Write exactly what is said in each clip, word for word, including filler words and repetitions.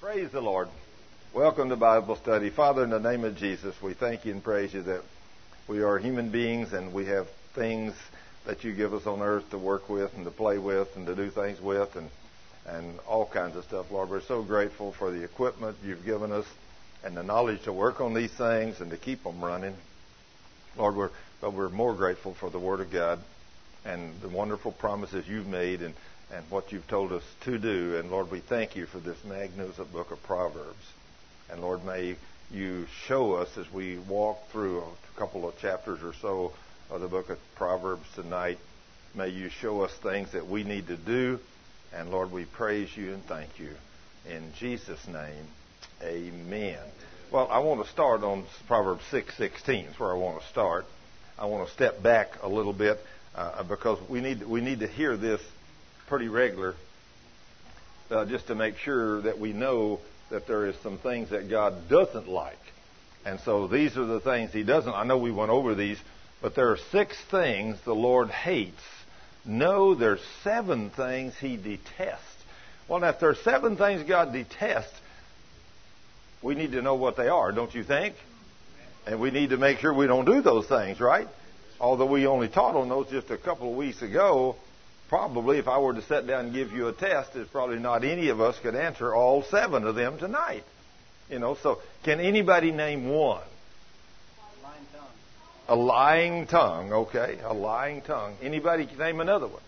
Praise the Lord. Welcome to Bible study. Father, in the name of Jesus, we thank you and praise you that we are human beings and we have things that you give us on earth to work with and to play with and to do things with and, and all kinds of stuff, Lord. We're so grateful for the equipment you've given us and the knowledge to work on these things and to keep them running. Lord, we're, but we're more grateful for the Word of God and the wonderful promises you've made and and what you've told us to do. And Lord, we thank you for this magnificent book of Proverbs. And Lord, may you show us as we walk through a couple of chapters or so of the book of Proverbs tonight, may you show us things that we need to do. And Lord, we praise you and thank you. In Jesus' name, amen. Well, I want to start on Proverbs six sixteen is where I want to start. I want to step back a little bit uh, because we need we need to hear this pretty regular, uh, just to make sure that we know that there is some things that God doesn't like. And so these are the things He doesn't. I know we went over these, but there are six things the Lord hates. No, there's seven things He detests. Well, now, if there's seven things God detests, we need to know what they are, don't you think? And we need to make sure we don't do those things, right? Although we only taught on those just a couple of weeks ago, probably, if I were to sit down and give you a test, it's probably not any of us could answer all seven of them tonight. You know, so can anybody name one? A lying tongue. A lying tongue, okay. A lying tongue. Anybody can name another one?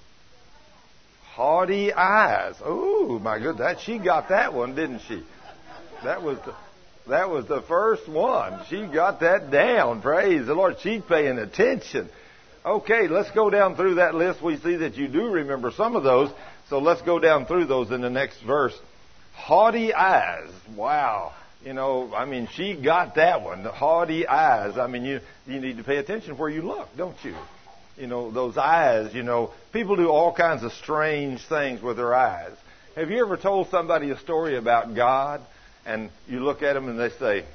Haughty eyes. Oh, my goodness. She got that one, didn't she? That was the, that was the first one. She got that down. Praise the Lord. She's paying attention. Okay, let's go down through that list. We see that you do remember some of those. So let's go down through those in the next verse. Haughty eyes. Wow. You know, I mean, she got that one. Haughty eyes. I mean, you, you need to pay attention where you look, don't you? You know, those eyes, you know, people do all kinds of strange things with their eyes. Have you ever told somebody a story about God and you look at them and they say,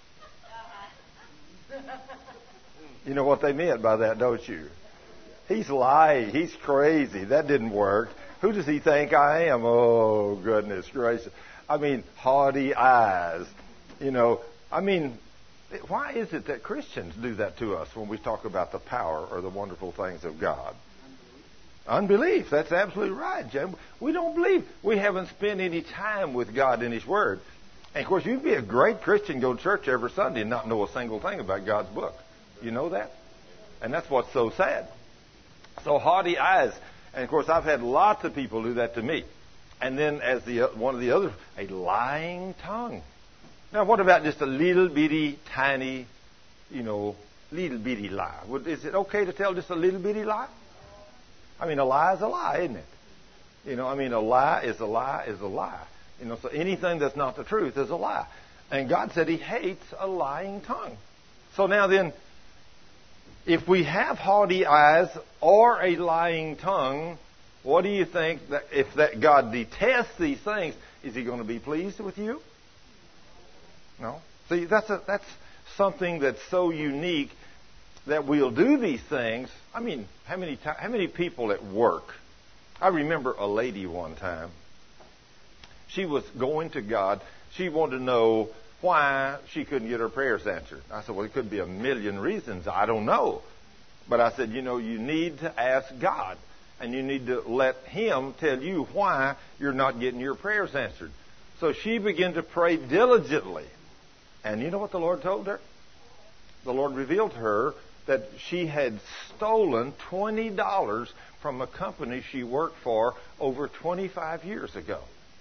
you know what they meant by that, don't you? He's lying. He's crazy. That didn't work. Who does he think I am? Oh, goodness gracious. I mean, haughty eyes. You know, I mean, why is it that Christians do that to us when we talk about the power or the wonderful things of God? Unbelief. Unbelief. That's absolutely right, Jim. We don't believe. We haven't spent any time with God in His Word. And, of course, you'd be a great Christian, go to church every Sunday and not know a single thing about God's book. You know that? And that's what's so sad. So haughty eyes. And, of course, I've had lots of people do that to me. And then as the one of the others, a lying tongue. Now, what about just a little bitty, tiny, you know, little bitty lie? Is it okay to tell just a little bitty lie? I mean, a lie is a lie, isn't it? You know, I mean, a lie is a lie is a lie. You know, so anything that's not the truth is a lie. And God said He hates a lying tongue. So now then, if we have haughty eyes or a lying tongue, what do you think that if that God detests these things, is He going to be pleased with you? No. See, that's a, that's something that's so unique that we'll do these things. I mean, how many how many people at work? I remember a lady one time. She was going to God. She wanted to know why she couldn't get her prayers answered. I said, well, it could be a million reasons. I don't know. But I said, you know, you need to ask God. And you need to let Him tell you why you're not getting your prayers answered. So she began to pray diligently. And you know what the Lord told her? The Lord revealed to her that she had stolen twenty dollars from a company she worked for over twenty-five years ago.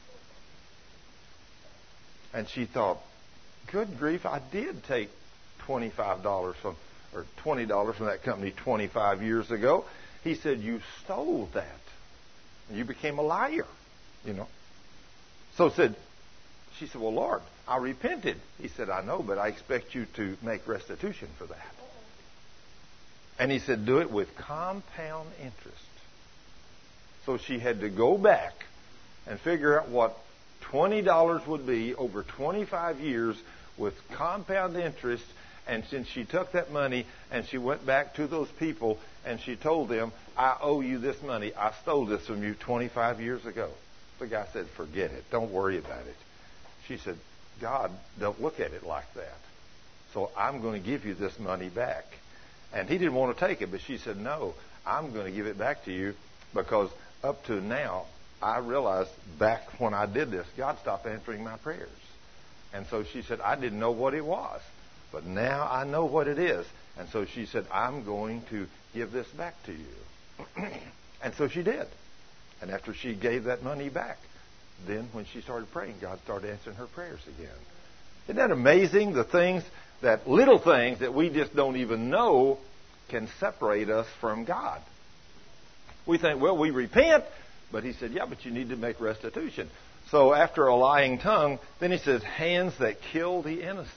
And she thought, good grief, I did take twenty-five dollars from, or twenty dollars from that company twenty-five years ago. He said, you stole that. You became a liar, you know. So said, she said, well, Lord, I repented. He said, I know, but I expect you to make restitution for that. And He said, do it with compound interest. So she had to go back and figure out what twenty dollars would be over twenty-five years with compound interest. And since she took that money and she went back to those people and she told them, I owe you this money. I stole this from you twenty-five years ago. The guy said, forget it. Don't worry about it. she said, God don't look at it like that. So I'm going to give you this money back. And he didn't want to take it, but she said, no, I'm going to give it back to you because up to now, I realized back when I did this, God stopped answering my prayers. And so she said, I didn't know what it was, but now I know what it is. And so she said, I'm going to give this back to you. And so she did. And after she gave that money back, then when she started praying, God started answering her prayers again. Isn't that amazing? The things, that little things that we just don't even know can separate us from God. We think, well, we repent, but he said, yeah, but you need to make restitution. So after a lying tongue, then he says, hands that kill the innocent.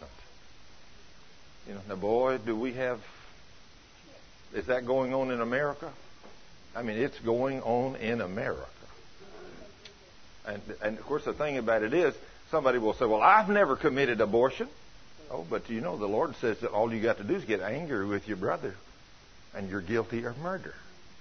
You know, now boy, do we have, is that going on in America? I mean, it's going on in America. And, and of course, the thing about it is, somebody will say, well, I've never committed abortion. Oh, but you know, the Lord says that all you got to do is get angry with your brother, and you're guilty of murder.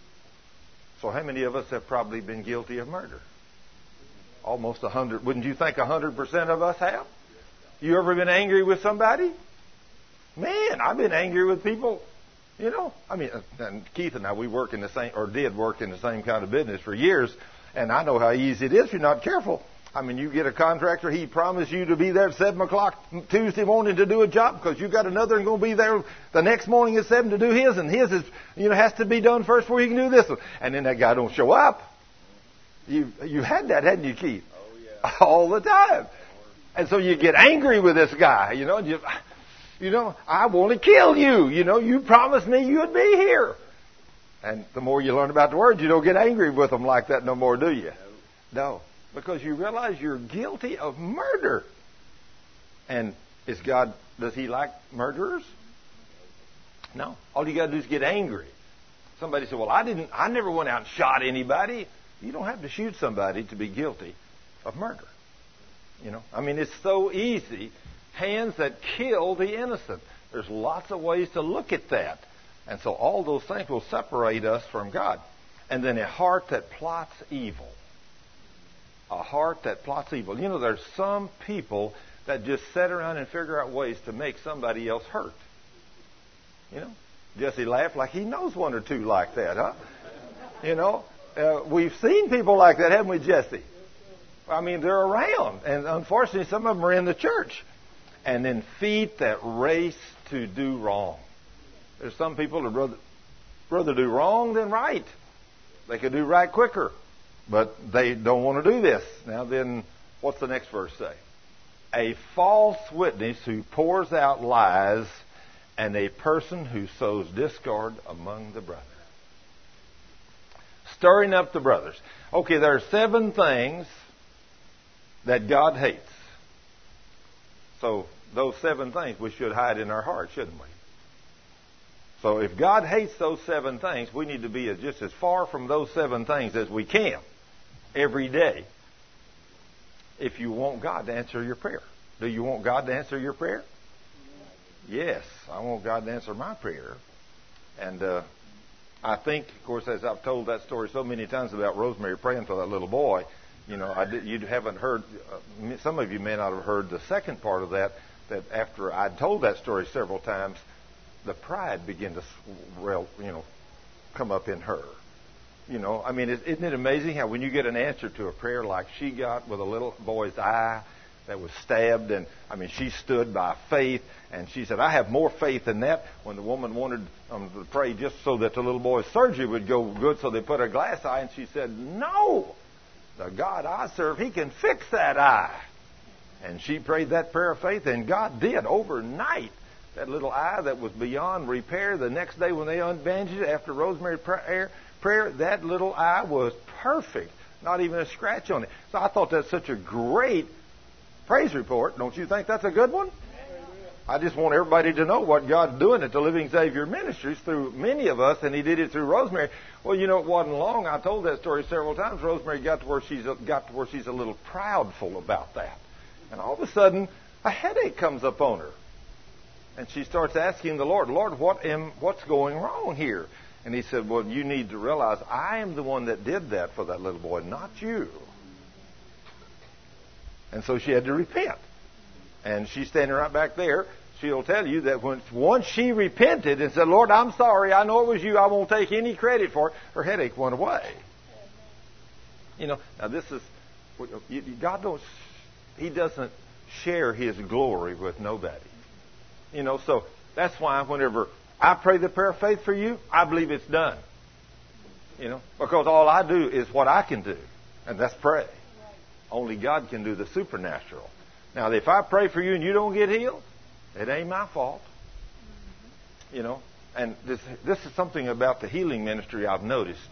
So how many of us have probably been guilty of murder? Almost a hundred. Wouldn't you think a hundred percent of us have? You ever been angry with somebody? Man, I've been angry with people. You know, I mean, and Keith and I, we work in the same, or did work in the same kind of business for years, and I know how easy it is if you're not careful. I mean, you get a contractor, he promised you to be there at seven o'clock Tuesday morning to do a job because you got another and going to be there the next morning at seven to do his, and his is, you know, has to be done first before you can do this one. And then that guy don't show up. You you had that, hadn't you, Keith? Oh, yeah. All the time. And so you get angry with this guy, you know, you, you know, I want to kill you. You know, you promised me you'd be here. And the more you learn about the Word, you don't get angry with them like that no more, do you? No. no. Because you realize you're guilty of murder. And is God, does he like murderers? No. All you got to do is get angry. Somebody said, well, I didn't, I never went out and shot anybody. You don't have to shoot somebody to be guilty of murder. You know, I mean, it's so easy. Hands that kill the innocent. There's lots of ways to look at that. And so all those things will separate us from God. And then a heart that plots evil. A heart that plots evil. You know, there's some people that just sit around and figure out ways to make somebody else hurt. You know, Jesse laughed like he knows one or two like that, huh? You know, uh, we've seen people like that, haven't we, Jesse? I mean, they're around. And unfortunately, some of them are in the church. And then feet that race to do wrong. There's some people that rather, rather do wrong than right. They could do right quicker. But they don't want to do this. Now then, what's the next verse say? A false witness who pours out lies and a person who sows discord among the brothers. Stirring up the brothers. Okay, there are seven things that God hates. So those seven things we should hide in our heart, shouldn't we? So if God hates those seven things, we need to be just as far from those seven things as we can. Every day, if you want God to answer your prayer. Do you want God to answer your prayer? Yes, I want God to answer my prayer. And uh, I think, of course, as I've told that story so many times about Rosemary praying for that little boy, you know, I did, you haven't heard, uh, some of you may not have heard the second part of that, that after I'd told that story several times, the pride began to, well, you know, come up in her. You know, I mean, isn't it amazing how when you get an answer to a prayer like she got with a little boy's eye that was stabbed, and I mean, she stood by faith, and she said, I have more faith than that. When the woman wanted um, to pray just so that the little boy's surgery would go good, so they put a glass eye, and she said, no, the God I serve, he can fix that eye. And she prayed that prayer of faith, and God did overnight. That little eye that was beyond repair, the next day when they unbandaged it after Rosemary's prayer, prayer, that little eye was perfect. Not even a scratch on it. So I thought that's such a great praise report. Don't you think that's a good one? I just want everybody to know what God's doing at the Living Savior Ministries through many of us, and he did it through Rosemary. Well, you know, it wasn't long. I told that story several times. Rosemary got to where she's got to where she's a little proudful about that. And all of a sudden, a headache comes up on her. And she starts asking the Lord, Lord, what am, what's going wrong here? And he said, well, you need to realize I am the one that did that for that little boy, not you. And so she had to repent. And she's standing right back there. She'll tell you that when, once she repented and said, Lord, I'm sorry. I know it was you. I won't take any credit for it. Her headache went away. You know, now this is, God don't, He doesn't share His glory with nobody. You know, so that's why whenever I pray the prayer of faith for you, I believe it's done. You know, because all I do is what I can do, and that's pray. Only God can do the supernatural. Now, if I pray for you and you don't get healed, it ain't my fault. You know, and this this is something about the healing ministry I've noticed.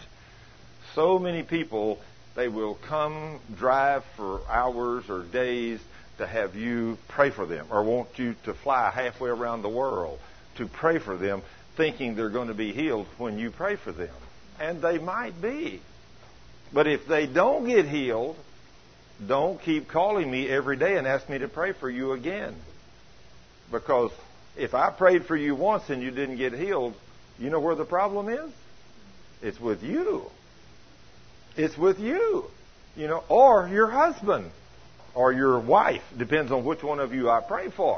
So many people, they will come drive for hours or days to have you pray for them, or want you to fly halfway around the world to pray for them, thinking they're going to be healed when you pray for them. And they might be. But if they don't get healed, don't keep calling me every day and ask me to pray for you again. Because if I prayed for you once and you didn't get healed, you know where the problem is? It's with you. It's with you. You know, or your husband or your wife. Depends on which one of you I pray for.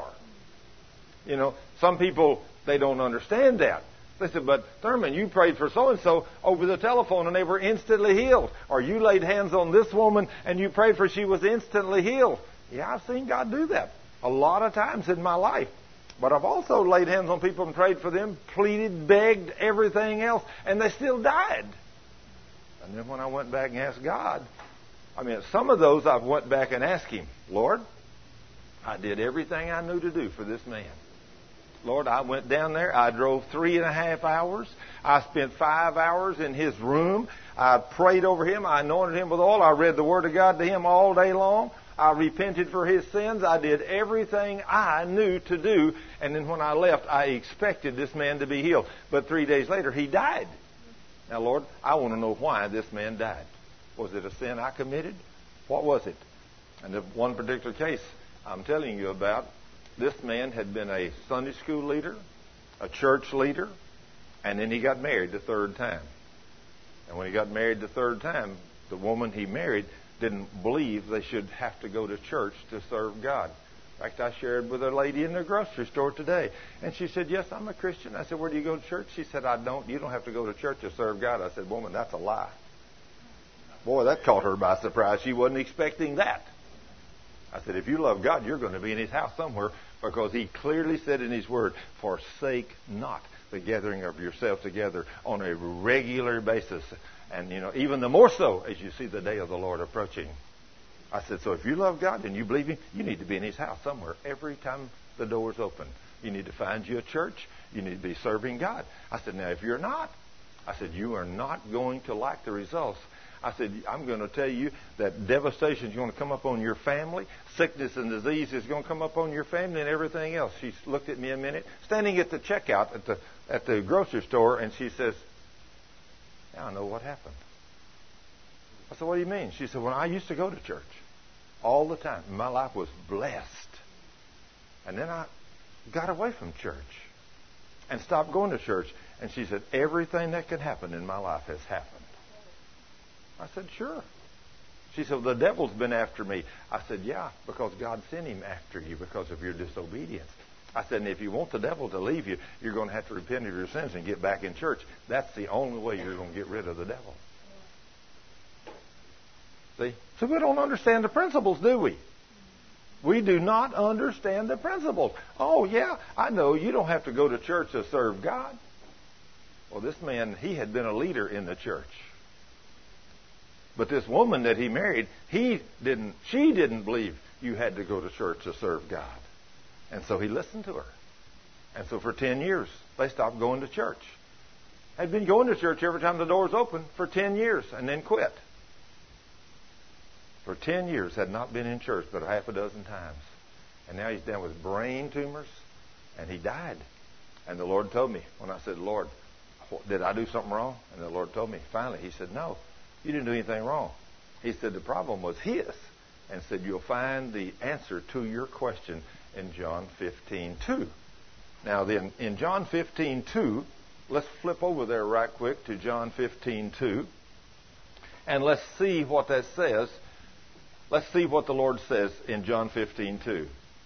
You know, some people, they don't understand that. They said, but Thurman, you prayed for so-and-so over the telephone and they were instantly healed. Or you laid hands on this woman and you prayed for she was instantly healed. Yeah, I've seen God do that a lot of times in my life. But I've also laid hands on people and prayed for them, pleaded, begged, everything else, and they still died. And then when I went back and asked God, I mean, some of those I went back and asked Him, Lord, I did everything I knew to do for this man. Lord, I went down there. I drove three and a half hours. I spent five hours in his room. I prayed over him. I anointed him with oil. I read the Word of God to him all day long. I repented for his sins. I did everything I knew to do. And then when I left, I expected this man to be healed. But three days later, he died. Now, Lord, I want to know why this man died. Was it a sin I committed? What was it? And the one particular case I'm telling you about, this man had been a Sunday school leader, a church leader, and then he got married the third time. And when he got married the third time, the woman he married didn't believe they should have to go to church to serve God. In fact, I shared with a lady in the grocery store today, and she said, yes, I'm a Christian. I said, where do you go to church? She said, I don't. You don't have to go to church to serve God. I said, woman, that's a lie. Boy, that caught her by surprise. She wasn't expecting that. I said, if you love God, you're going to be in His house somewhere, because He clearly said in His Word, forsake not the gathering of yourselves together on a regular basis. And, you know, even the more so as you see the day of the Lord approaching. I said, so if you love God and you believe Him, you need to be in His house somewhere every time the door's open. You need to find you a church. You need to be serving God. I said, now, if you're not, I said, you are not going to like the results. I said, I'm going to tell you that devastation is going to come up on your family. Sickness and disease is going to come up on your family and everything else. She looked at me a minute, standing at the checkout at the at the grocery store, and she says, now I know what happened. I said, what do you mean? She said, well, I used to go to church all the time. My life was blessed. And then I got away from church and stopped going to church. And she said, everything that could happen in my life has happened. I said, sure. She said, well, the devil's been after me. I said, yeah, because God sent him after you because of your disobedience. I said, and if you want the devil to leave you, you're going to have to repent of your sins and get back in church. That's the only way you're going to get rid of the devil. See? So we don't understand the principles, do we? We do not understand the principles. Oh, yeah, I know you don't have to go to church to serve God. Well, this man, he had been a leader in the church. But this woman that he married, he didn't, she didn't believe you had to go to church to serve God. And so he listened to her. And so for ten years, they stopped going to church. Had been going to church every time the doors opened for ten years and then quit. For ten years had not been in church but half a dozen times. And now he's down with brain tumors and he died. And the Lord told me, when I said, Lord, did I do something wrong? And the Lord told me, finally, He said, no. You didn't do anything wrong. He said the problem was his, and said you'll find the answer to your question in John fifteen two. Now then, in John fifteen two, let's flip over there right quick to John fifteen two, and let's see what that says. Let's see what the Lord says in John fifteen two.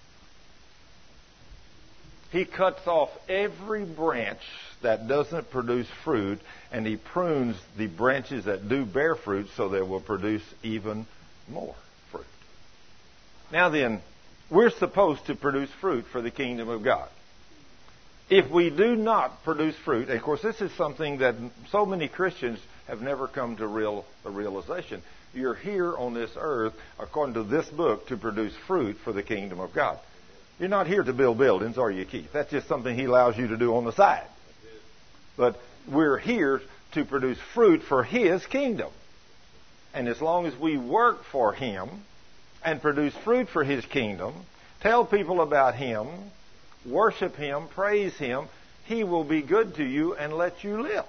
He cuts off every branch that doesn't produce fruit, and He prunes the branches that do bear fruit so they will produce even more fruit. Now then, we're supposed to produce fruit for the kingdom of God. If we do not produce fruit, and of course this is something that so many Christians have never come to real a realization. You're here on this earth, according to this book, to produce fruit for the kingdom of God. You're not here to build buildings, are you, Keith? That's just something He allows you to do on the side. But we're here to produce fruit for His kingdom. And as long as we work for Him and produce fruit for His kingdom, tell people about Him, worship Him, praise Him, He will be good to you and let you live.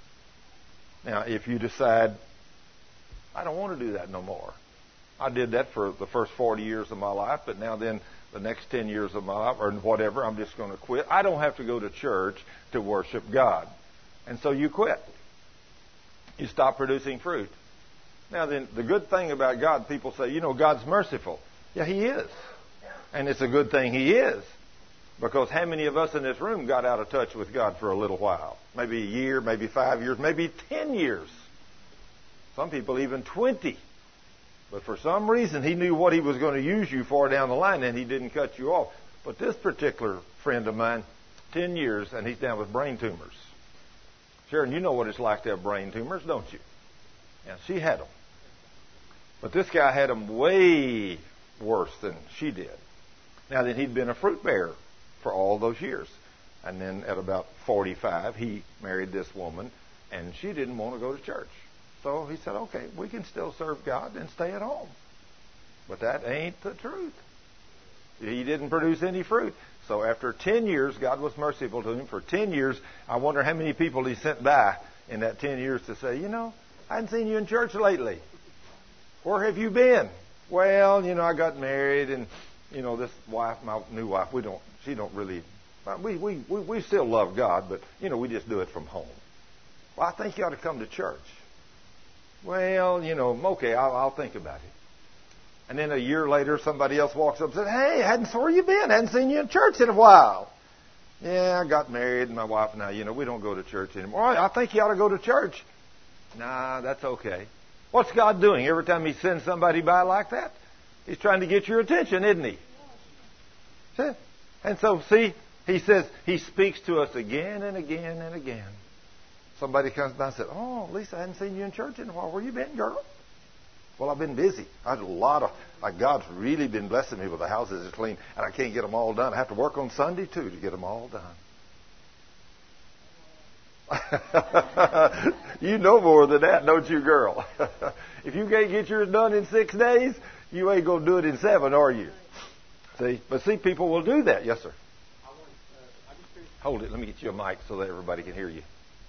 Now, if you decide, I don't want to do that no more. I did that for the first forty years of my life, but now then the next ten years of my life, or whatever, I'm just going to quit. I don't have to go to church to worship God. And so you quit. You stop producing fruit. Now then, the good thing about God, people say, you know, God's merciful. Yeah, He is. And it's a good thing He is. Because how many of us in this room got out of touch with God for a little while? Maybe a year, maybe five years, maybe ten years. Some people even twenty. But for some reason, He knew what He was going to use you for down the line, and He didn't cut you off. But this particular friend of mine, ten years, and he's down with brain tumors. Sharon, you know what it's like to have brain tumors, don't you? Yeah, she had them. But this guy had them way worse than she did. Now, then he'd been a fruit bearer for all those years. And then at about forty-five, he married this woman, and she didn't want to go to church. So he said, okay, we can still serve God and stay at home. But that ain't the truth. He didn't produce any fruit. So after ten years, God was merciful to him. For ten years, I wonder how many people he sent by in that ten years to say, you know, I hadn't seen you in church lately. Where have you been? Well, you know, I got married, and, you know, this wife, my new wife, we don't, she don't really, we, we, we, we still love God, but, you know, we just do it from home. Well, I think you ought to come to church. Well, you know, okay, I'll, I'll think about it. And then a year later, somebody else walks up and says, hey, hadn't, where you been? Hadn't seen you in church in a while. Yeah, I got married, and my wife and I, you know, we don't go to church anymore. I think you ought to go to church. Nah, that's okay. What's God doing every time He sends somebody by like that? He's trying to get your attention, isn't He? See? And so, see, He says, He speaks to us again and again and again. Somebody comes by and says, oh, Lisa, I hadn't seen you in church in a while. Where you been, girl? Well, I've been busy. I had a lot of, like, God's really been blessing me with the houses are clean, and I can't get them all done. I have to work on Sunday, too, to get them all done. You know more than that, don't you, girl? If you can't get yours done in six days, you ain't going to do it in seven, are you? See? But see, people will do that. Yes, sir. Hold it. Let me get you a mic so that everybody can hear you.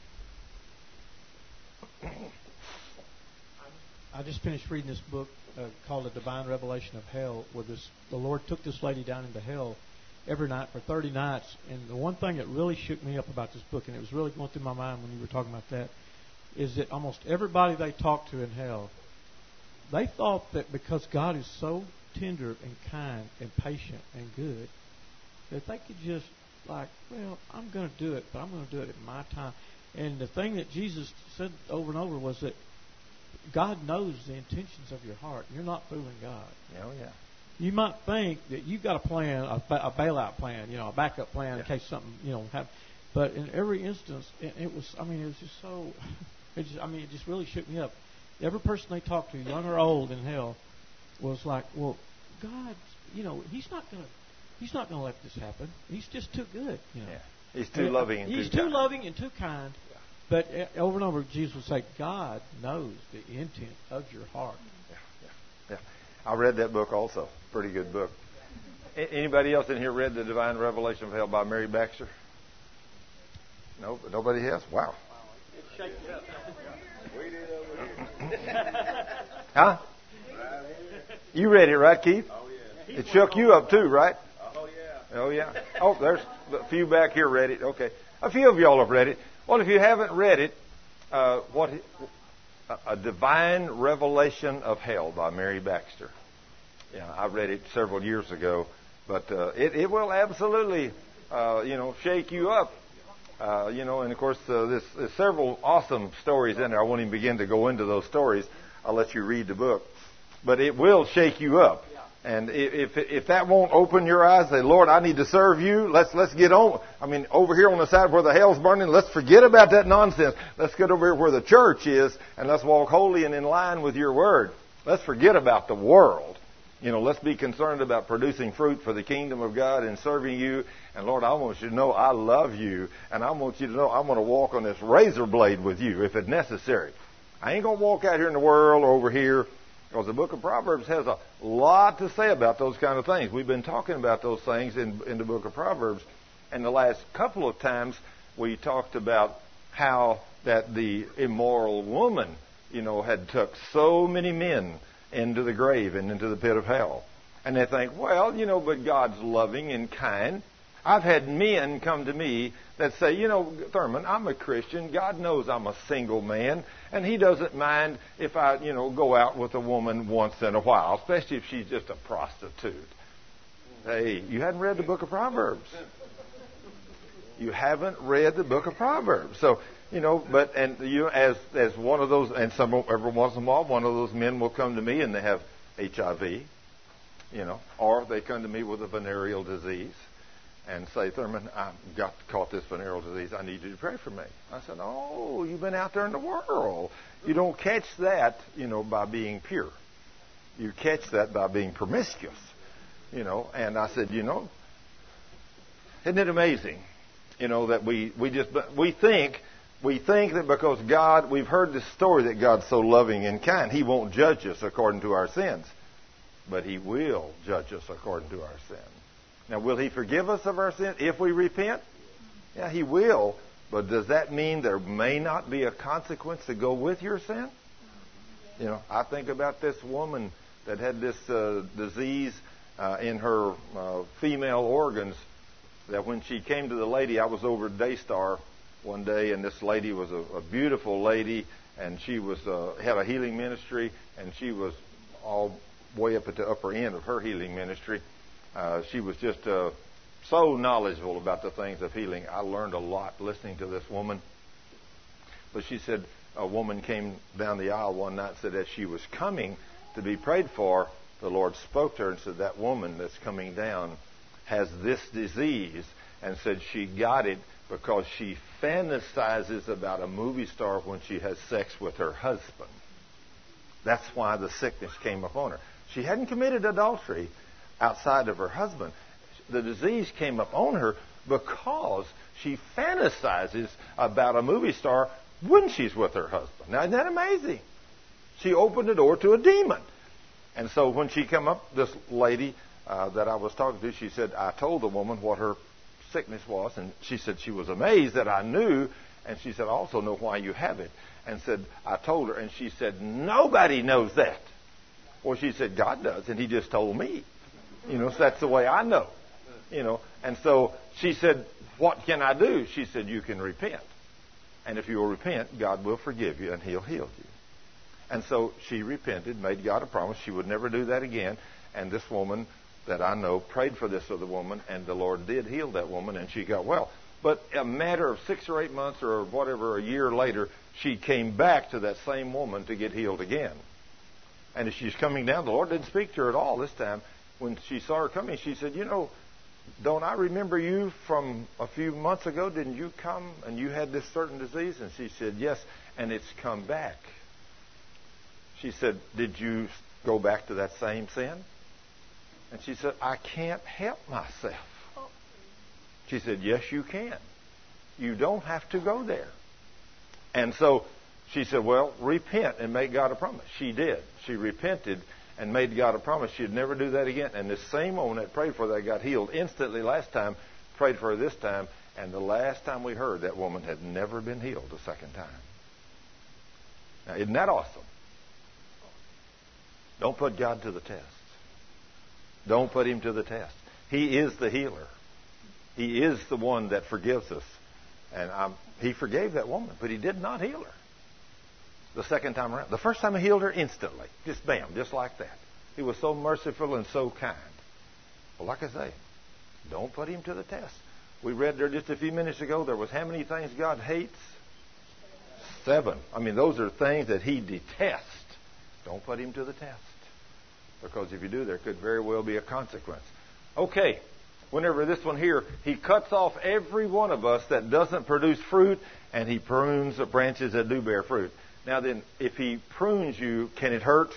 I just finished reading this book uh, called The Divine Revelation of Hell, where this, the Lord took this lady down into hell every night for thirty nights. And the one thing that really shook me up about this book, and it was really going through my mind when you were talking about that, is that almost everybody they talked to in hell, they thought that because God is so tender and kind and patient and good, that they could just, like, well, I'm going to do it, but I'm going to do it at my time. And the thing that Jesus said over and over was that God knows the intentions of your heart. You're not fooling God. Oh, yeah. You might think that you've got a plan, a, a bailout plan, you know, a backup plan yeah. in case something, you know, happens. But in every instance, it, it was, I mean, it was just so, it just, I mean, it just really shook me up. Every person they talked to, young or old in hell, was like, well, God, you know, He's not going to, He's not going to let this happen. He's just too good, you know. Yeah. He's too and, loving and He's too too kind. loving and too kind. But over and over, Jesus would say, God knows the intent of your heart. Yeah, yeah, yeah. I read that book also. Pretty good book. A- anybody else in here read The Divine Revelation of Hell by Mary Baxter? No, nobody has? Wow. It shakes you up. Huh? You read it, right, Keith? Oh, yeah. It shook you up too, right? Oh, yeah. Oh, yeah. Oh, there's a few back here read it. Okay. A few of y'all have read it. Well, if you haven't read it, uh, what a Divine Revelation of Hell by Mary Baxter. Yeah, I read it several years ago, but uh, it, it will absolutely, uh, you know, shake you up. Uh, you know, and of course, uh, there's, there's several awesome stories in there. I won't even begin to go into those stories. I'll let you read the book. But it will shake you up. And if if that won't open your eyes, say, Lord, I need to serve you. Let's let's get on. I mean, over here on the side where the hell's burning, let's forget about that nonsense. Let's get over here where the church is, and let's walk holy and in line with your word. Let's forget about the world. You know, let's be concerned about producing fruit for the kingdom of God and serving you. And Lord, I want you to know I love you, and I want you to know I'm going to walk on this razor blade with you if it's necessary. I ain't going to walk out here in the world or over here. Because the book of Proverbs has a lot to say about those kind of things. We've been talking about those things in, in the book of Proverbs. And the last couple of times we talked about how that the immoral woman, you know, had took so many men into the grave and into the pit of hell. And they think, well, you know, but God's loving and kind. I've had men come to me that say, you know, Thurman, I'm a Christian. God knows I'm a single man, and He doesn't mind if I, you know, go out with a woman once in a while, especially if she's just a prostitute. Hey, you hadn't read the book of Proverbs. You haven't read the book of Proverbs. So, you know, but, and you, as, as one of those, and some, every once in a while, one of those men will come to me and they have H I V, you know, or they come to me with a venereal disease. And say, Thurman, I've got caught this venereal disease. I need you to pray for me. I said, oh, you've been out there in the world. You don't catch that, you know, by being pure. You catch that by being promiscuous, you know. And I said, you know, isn't it amazing, you know, that we, we just, we think, we think that because God, we've heard this story that God's so loving and kind, He won't judge us according to our sins. But He will judge us according to our sins. Now, will He forgive us of our sin if we repent? Yeah, He will. But does that mean there may not be a consequence to go with your sin? You know, I think about this woman that had this uh, disease uh, in her uh, female organs, that when she came to the lady, I was over at Daystar one day, and this lady was a, a beautiful lady, and she was uh, had a healing ministry, and she was all way up at the upper end of her healing ministry. Uh, she was just uh, so knowledgeable about the things of healing. I learned a lot listening to this woman. But she said a woman came down the aisle one night and said as she was coming to be prayed for, the Lord spoke to her and said, that woman that's coming down has this disease, and said she got it because she fantasizes about a movie star when she has sex with her husband. That's why the sickness came upon her. She hadn't committed adultery outside of her husband. The disease came up on her because she fantasizes about a movie star when she's with her husband. Now, isn't that amazing? She opened the door to a demon. And so when she came up, this lady uh, that I was talking to, she said, I told the woman what her sickness was, and she said she was amazed that I knew, and she said, I also know why you have it. And said, I told her, and she said, nobody knows that. Well, she said, God does, and He just told me. You know, so that's the way I know. You know, and so she said, what can I do? She said, you can repent. And if you will repent, God will forgive you and He'll heal you. And so she repented, made God a promise she would never do that again. And this woman that I know prayed for this other woman, and the Lord did heal that woman, and she got well. But a matter of six or eight months or whatever, a year later, she came back to that same woman to get healed again. And as she's coming down, the Lord didn't speak to her at all this time. When she saw her coming, she said, you know, don't I remember you from a few months ago? Didn't you come and you had this certain disease? And she said, yes, and it's come back. She said, did you go back to that same sin? And she said, I can't help myself. She said, yes, you can. You don't have to go there. And so she said, well, repent and make God a promise. She did. She repented and made God a promise she'd never do that again. And this same woman that prayed for that got healed instantly last time, prayed for her this time, and the last time we heard, that woman had never been healed a second time. Now, isn't that awesome? Don't put God to the test. Don't put Him to the test. He is the healer. He is the one that forgives us. And I'm, He forgave that woman, but He did not heal her the second time around. The first time He healed her instantly. Just bam, just like that. He was so merciful and so kind. Well, like I say, don't put him to the test. We read there just a few minutes ago, there was how many things God hates? Seven. I mean, those are things that he detests. Don't put him to the test. Because if you do, there could very well be a consequence. Okay, whenever this one here, he cuts off every one of us that doesn't produce fruit, and he prunes the branches that do bear fruit. Now then, if he prunes you, can it hurt?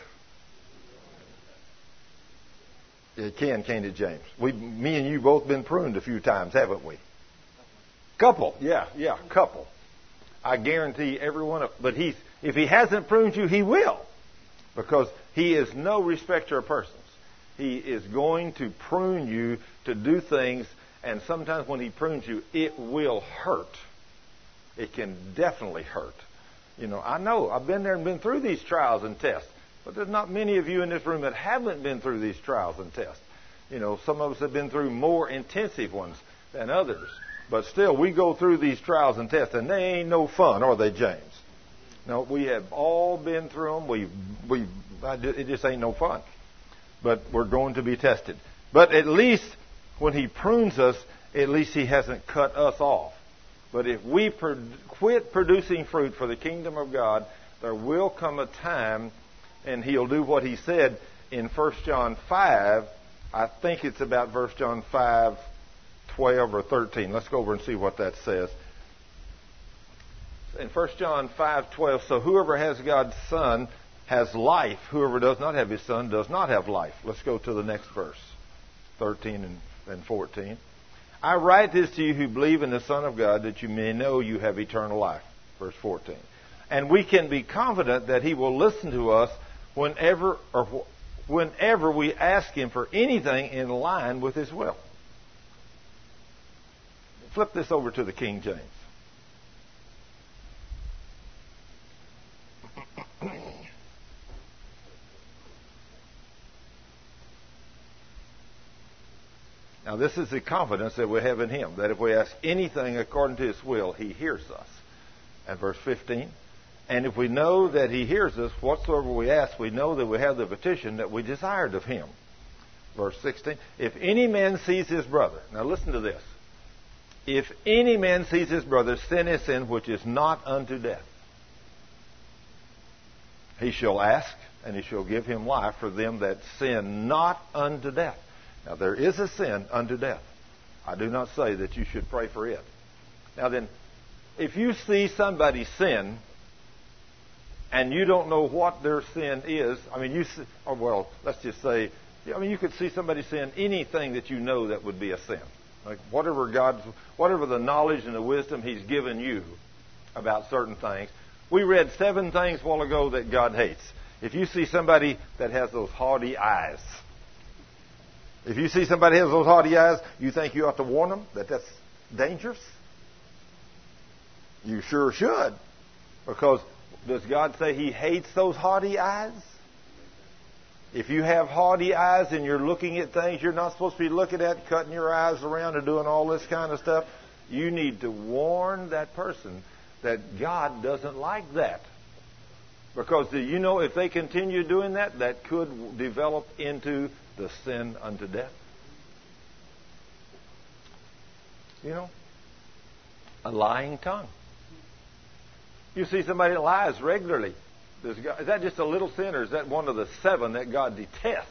It can, can't it, James? We, me and you both been pruned a few times, haven't we? Couple, yeah, yeah, couple. I guarantee every one of, but he's, if he hasn't pruned you, he will. Because he is no respecter of persons. He is going to prune you to do things, and sometimes when he prunes you, it will hurt. It can definitely hurt. You know, I know, I've been there and been through these trials and tests. But there's not many of you in this room that haven't been through these trials and tests. You know, some of us have been through more intensive ones than others. But still, we go through these trials and tests, and they ain't no fun, are they, James? No, we have all been through them. We, we, it just ain't no fun. But we're going to be tested. But at least when he prunes us, at least he hasn't cut us off. But if we pro- quit producing fruit for the kingdom of God, there will come a time, and he'll do what he said in First John five. I think it's about First John five, twelve or thirteen. Let's go over and see what that says. In First John five, twelve, so whoever has God's Son has life. Whoever does not have his Son does not have life. Let's go to the next verse, thirteen and, and fourteen. I write this to you who believe in the Son of God, that you may know you have eternal life. Verse fourteen. And we can be confident that he will listen to us whenever or whenever we ask him for anything in line with his will. Flip this over to the King James. Now, this is the confidence that we have in him, that if we ask anything according to his will, he hears us. And verse fifteen, and if we know that he hears us, whatsoever we ask, we know that we have the petition that we desired of him. Verse sixteen, if any man sees his brother, now listen to this. If any man sees his brother sin a sin which is not unto death, he shall ask, and he shall give him life for them that sin not unto death. Now, there is a sin unto death. I do not say that you should pray for it. Now then, if you see somebody sin, and you don't know what their sin is, I mean, you see, or well, let's just say, I mean, you could see somebody sin anything that you know that would be a sin. Like whatever God's, whatever the knowledge and the wisdom he's given you about certain things. We read seven things a while ago that God hates. If you see somebody that has those haughty eyes, if you see somebody has those haughty eyes, you think you ought to warn them that that's dangerous? You sure should. Because does God say he hates those haughty eyes? If you have haughty eyes and you're looking at things you're not supposed to be looking at, cutting your eyes around and doing all this kind of stuff, you need to warn that person that God doesn't like that. Because do you know if they continue doing that, that could develop into the sin unto death? You know? A lying tongue. You see somebody that lies regularly. Does God, is that just a little sin, or is that one of the seven that God detests?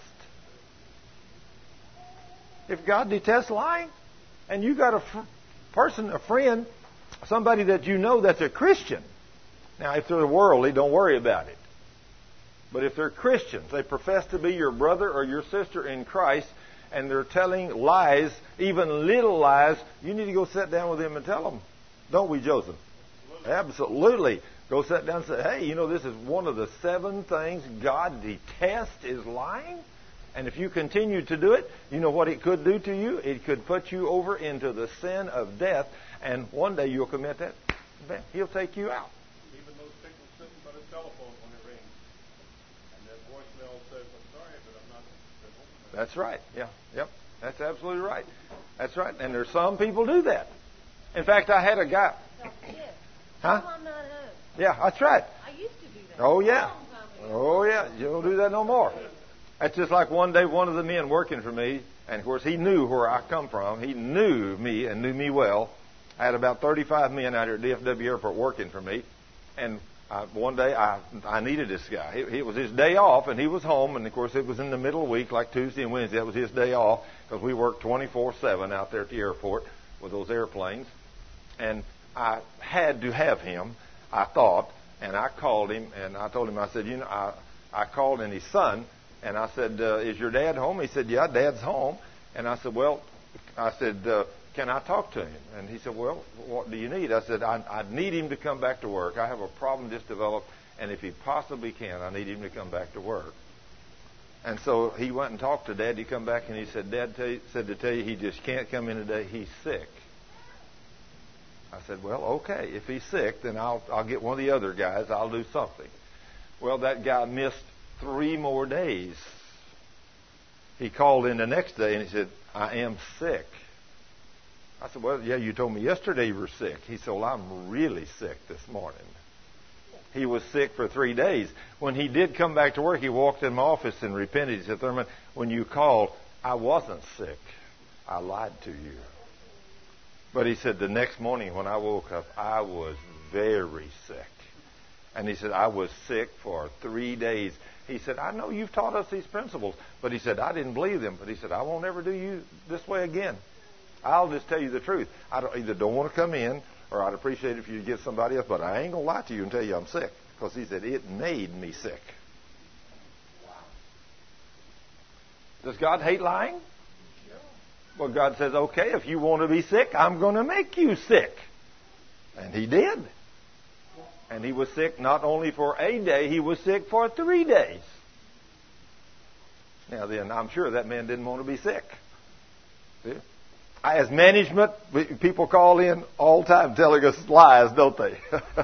If God detests lying, and you got a fr- person, a friend, somebody that you know that's a Christian. Now, if they're worldly, don't worry about it. But if they're Christians, they profess to be your brother or your sister in Christ, and they're telling lies, even little lies, you need to go sit down with them and tell them. Don't we, Joseph? Absolutely. Go sit down and say, hey, you know, this is one of the seven things God detests is lying. And if you continue to do it, you know what it could do to you? It could put you over into the sin of death, and one day you'll commit that. He'll take you out. Even those people sitting by the telephone when it rings, and that voicemail says, I'm sorry, but I'm not. That's right. Yeah. Yep. That's absolutely right. That's right. And there's some people do that. In fact, I had a guy. Huh? Yeah, that's right. I used to do that. Oh, yeah. Oh, yeah. You don't do that no more. That's just like one day one of the men working for me, and of course he knew where I come from. He knew me and knew me well. I had about thirty-five men out here at D F W Airport working for me. And I, one day I I needed this guy. It, it was his day off, and he was home. And, of course, it was in the middle of the week, like Tuesday and Wednesday. That was his day off because we worked twenty-four seven out there at the airport with those airplanes. And I had to have him, I thought. And I called him, and I told him, I said, you know, I, I called in his son. And I said, uh, is your dad home? He said, yeah, Dad's home. And I said, well, I said, uh, can I talk to him? And he said, well, what do you need? I said, I, I need him to come back to work. I have a problem just developed, and if he possibly can, I need him to come back to work. And so he went and talked to Dad. He come back, and he said, Dad tell you, said to tell you he just can't come in today. He's sick. I said, well, okay. If he's sick, then I'll, I'll get one of the other guys. I'll do something. Well, that guy missed three more days. He called in the next day, and he said, I am sick. I said, well, yeah, you told me yesterday you were sick. He said, well, I'm really sick this morning. He was sick for three days. When he did come back to work, he walked in my office and repented. He said, Thurman, when you called, I wasn't sick. I lied to you. But he said, the next morning when I woke up, I was very sick. And he said, I was sick for three days. He said, I know you've taught us these principles. But he said, I didn't believe them. But he said, I won't ever do you this way again. I'll just tell you the truth. I don't, either don't want to come in, or I'd appreciate it if you get somebody else, but I ain't going to lie to you and tell you I'm sick. Because he said, it made me sick. Does God hate lying? Well, God says, okay, if you want to be sick, I'm going to make you sick. And he did. And he was sick not only for a day, he was sick for three days. Now then, I'm sure that man didn't want to be sick. See? As management, people call in all the time telling us lies, don't they?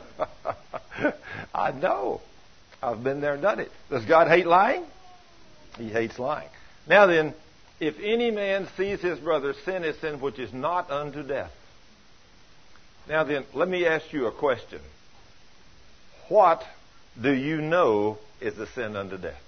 I know. I've been there and done it. Does God hate lying? He hates lying. Now then, if any man sees his brother sin a sin which is not unto death. Now then, let me ask you a question. What do you know is a sin unto death?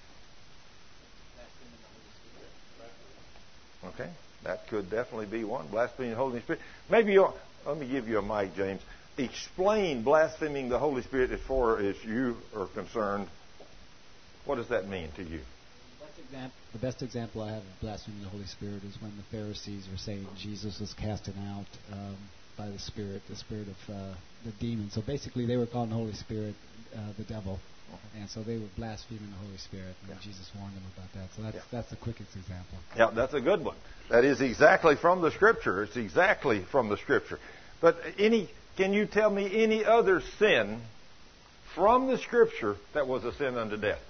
Okay, that could definitely be one. Blaspheming the Holy Spirit. Maybe you'll, let me give you a mic, James. Explain blaspheming the Holy Spirit as far as you are concerned. What does that mean to you? The best example I have of blaspheming the Holy Spirit is when the Pharisees were saying Jesus was casting out um, by the Spirit, the spirit of uh, the demon. So basically they were calling the Holy Spirit uh, the devil. And so they were blaspheming the Holy Spirit, and yeah. Jesus warned them about that. So that's yeah. that's the quickest example. Yeah, that's a good one. That is exactly from the Scripture. It's exactly from the Scripture. But any, can you tell me any other sin from the Scripture that was a sin unto death?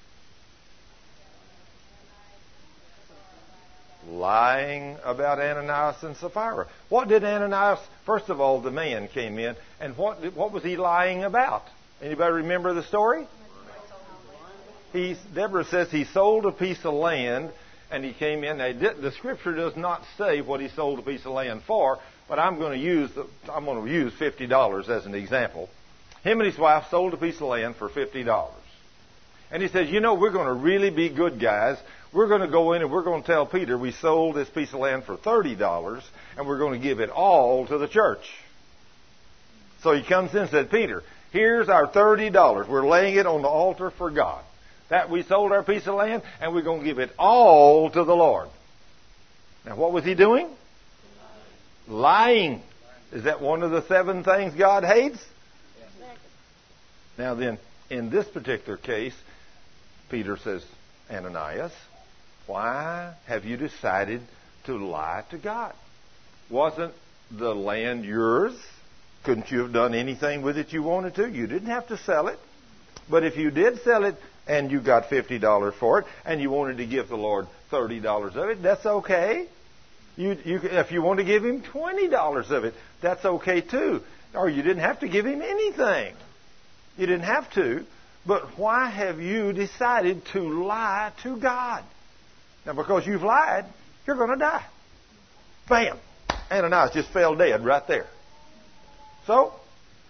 Lying about Ananias and Sapphira. What did Ananias, first of all, the man came in, and what what was he lying about? Anybody remember the story? He's, Deborah says he sold a piece of land, and he came in. They did, the Scripture does not say what he sold a piece of land for, but I'm going to use the, I'm going to use fifty dollars as an example. Him and his wife sold a piece of land for fifty dollars. And he says, you know, we're going to really be good guys. We're going to go in and we're going to tell Peter we sold this piece of land for thirty dollars, and we're going to give it all to the church. So he comes in and said, Peter, here's our thirty dollars. We're laying it on the altar for God. That we sold our piece of land, and we're going to give it all to the Lord. Now, what was he doing? Lying. Lying. Is that one of the seven things God hates? Yes. Now then, in this particular case, Peter says, Ananias, why have you decided to lie to God? Wasn't the land yours? Couldn't you have done anything with it you wanted to? You didn't have to sell it. But if you did sell it and you got fifty dollars for it and you wanted to give the Lord thirty dollars of it, that's okay. You, you, if you want to give Him twenty dollars of it, that's okay too. Or you didn't have to give Him anything. You didn't have to. But why have you decided to lie to God? Now, because you've lied, you're going to die. Bam! Ananias just fell dead right there. So,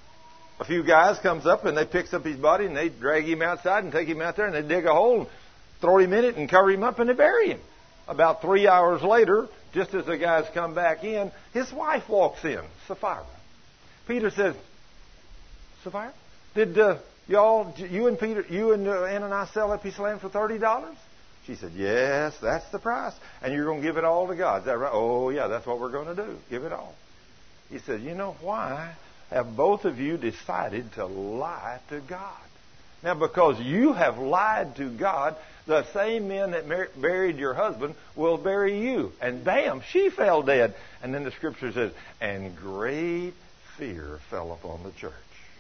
a few guys comes up and they picks up his body and they drag him outside and take him out there and they dig a hole. throw him in it and cover him up and they bury him. About three hours later, just as the guys come back in, his wife walks in, Sapphira. Peter says, Sapphira, did uh, y'all, you and Peter, you and uh, Ananias sell that piece of land for thirty dollars? She said, yes, that's the price. And you're going to give it all to God. Is that right? Oh, yeah, that's what we're going to do. Give it all. He said, you know why have both of you decided to lie to God? Now, because you have lied to God, the same men that mar- buried your husband will bury you. And bam, she fell dead. And then the scripture says, and great fear fell upon the church.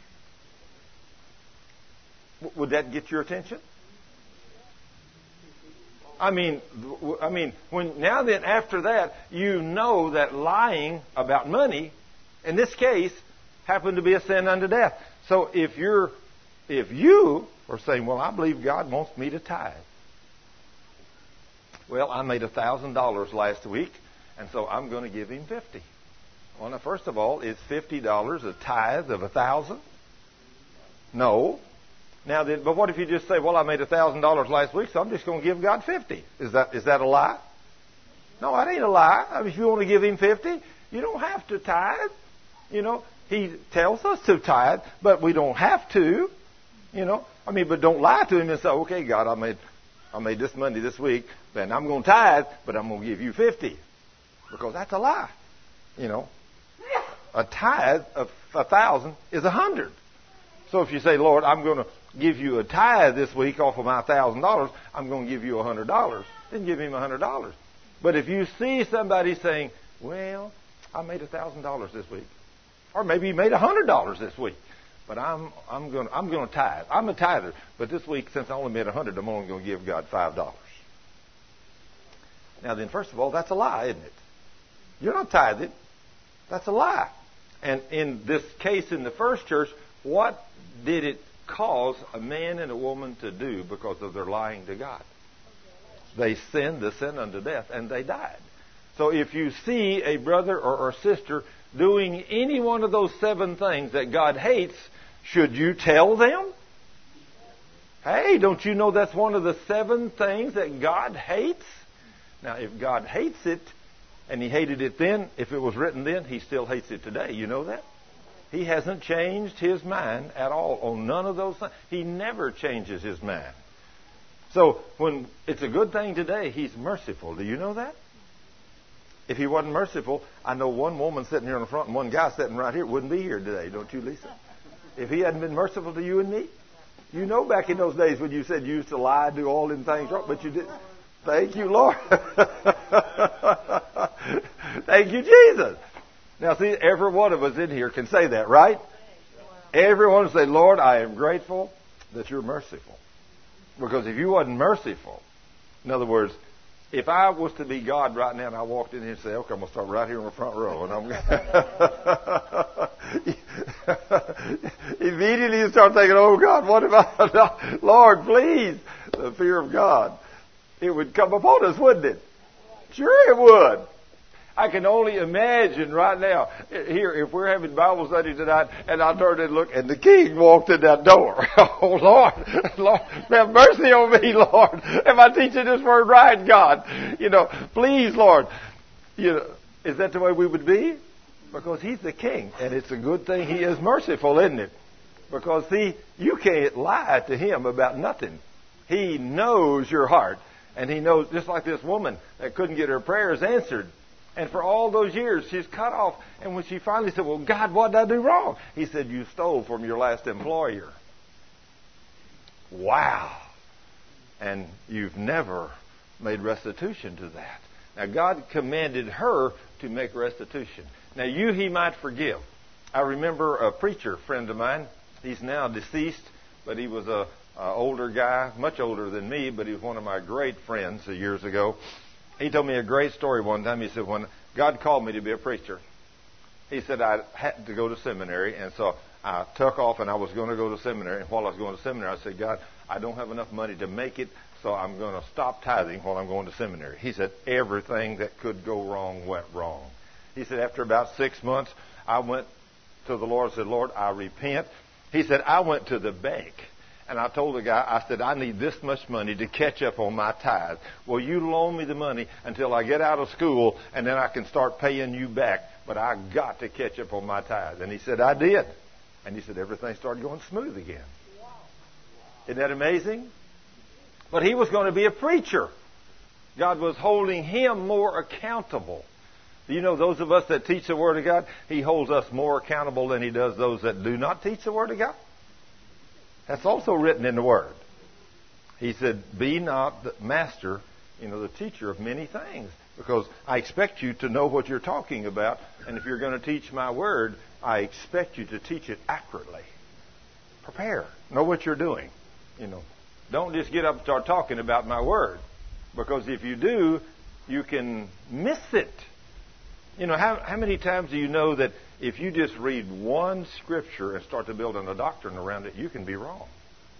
W- would that get your attention? I mean, I mean, when now then after that, you know that lying about money, in this case, happened to be a sin unto death. So if you're, if you are saying, well, I believe God wants me to tithe. Well, I made a thousand dollars last week, and so I'm going to give him fifty. Well, now, first of all, is fifty dollars a tithe of a thousand? No. Now, then, but what if you just say, well, I made a thousand dollars last week, so I'm just going to give God fifty? Is that is that a lie? No, that ain't a lie. I mean, if you want to give him fifty, you don't have to tithe. You know, he tells us to tithe, but we don't have to. You know, I mean, but don't lie to him and say, okay, God, I made I made this money this week, then I'm going to tithe, but I'm going to give you fifty, because that's a lie. You know, a tithe of a thousand is a hundred. So if you say, Lord, I'm going to give you a tithe this week off of my thousand dollars, I'm going to give you a hundred dollars. Then give him a hundred dollars. But if you see somebody saying, well, I made a thousand dollars this week, or maybe you made a hundred dollars this week, but I'm I'm going I'm going to tithe. I'm a tither, but this week since I only made a hundred, I'm only going to give God five dollars. Now then, first of all, that's a lie, isn't it? You're not tithing. That's a lie. And in this case, in the first church, what did it cause a man and a woman to do because of their lying to God? They sinned the sin unto death, and they died. So if you see a brother or, or sister doing any one of those seven things that God hates, should you tell them? Hey, don't you know that's one of the seven things that God hates? Now, if God hates it, and He hated it then, if it was written then, He still hates it today. You know that? He hasn't changed His mind at all on none of those things. He never changes His mind. So, when it's a good thing today, He's merciful. Do you know that? If He wasn't merciful, I know one woman sitting here in the front and one guy sitting right here wouldn't be here today. Don't you, Lisa? If He hadn't been merciful to you and me. You know back in those days when you said you used to lie, do all them things wrong, but you didn't. Thank you, Lord. Thank you, Jesus. Now, see, every one of us in here can say that, right? Everyone will say, Lord, I am grateful that you're merciful. Because if you wasn't merciful, in other words, if I was to be God right now and I walked in here and said, okay, I'm going to start right here in the front row, and I'm immediately you start thinking, oh, God, what have I done? Lord, please, the fear of God. It would come upon us, wouldn't it? Sure it would. I can only imagine right now, here, if we're having Bible study tonight, and I turned and looked, and the king walked in that door. Oh, Lord, Lord, have mercy on me, Lord. Am I teaching this word right, God? You know, please, Lord. You know, is that the way we would be? Because He's the king, and it's a good thing He is merciful, isn't it? Because, see, you can't lie to Him about nothing. He knows your heart, and He knows, just like this woman that couldn't get her prayers answered. And for all those years, she's cut off. And when she finally said, well, God, what did I do wrong? He said, you stole from your last employer. Wow. And you've never made restitution to that. Now, God commanded her to make restitution. Now, you He might forgive. I remember a preacher friend of mine. He's now deceased, but he was a, a older guy, much older than me, but he was one of my great friends years ago. He told me a great story one time. He said, when God called me to be a preacher, he said I had to go to seminary. And so I took off and I was going to go to seminary. And while I was going to seminary, I said, God, I don't have enough money to make it, so I'm going to stop tithing while I'm going to seminary. He said, everything that could go wrong went wrong. He said, after about six months, I went to the Lord and said, Lord, I repent. He said, I went to the bank And I told the guy, I said, I need this much money to catch up on my tithe. Well, you loan me the money until I get out of school, and then I can start paying you back. But I got to catch up on my tithe. And he said, I did. And he said, everything started going smooth again. Isn't that amazing? But he was going to be a preacher. God was holding him more accountable. Do you know those of us that teach the Word of God, He holds us more accountable than He does those that do not teach the Word of God? That's also written in the Word. He said, be not the master, you know, the teacher of many things. Because I expect you to know what you're talking about. And if you're going to teach my Word, I expect you to teach it accurately. Prepare. Know what you're doing. You know, don't just get up and start talking about my Word. Because if you do, you can miss it. You know, how, how many times do you know that if you just read one scripture and start to build a doctrine around it, you can be wrong?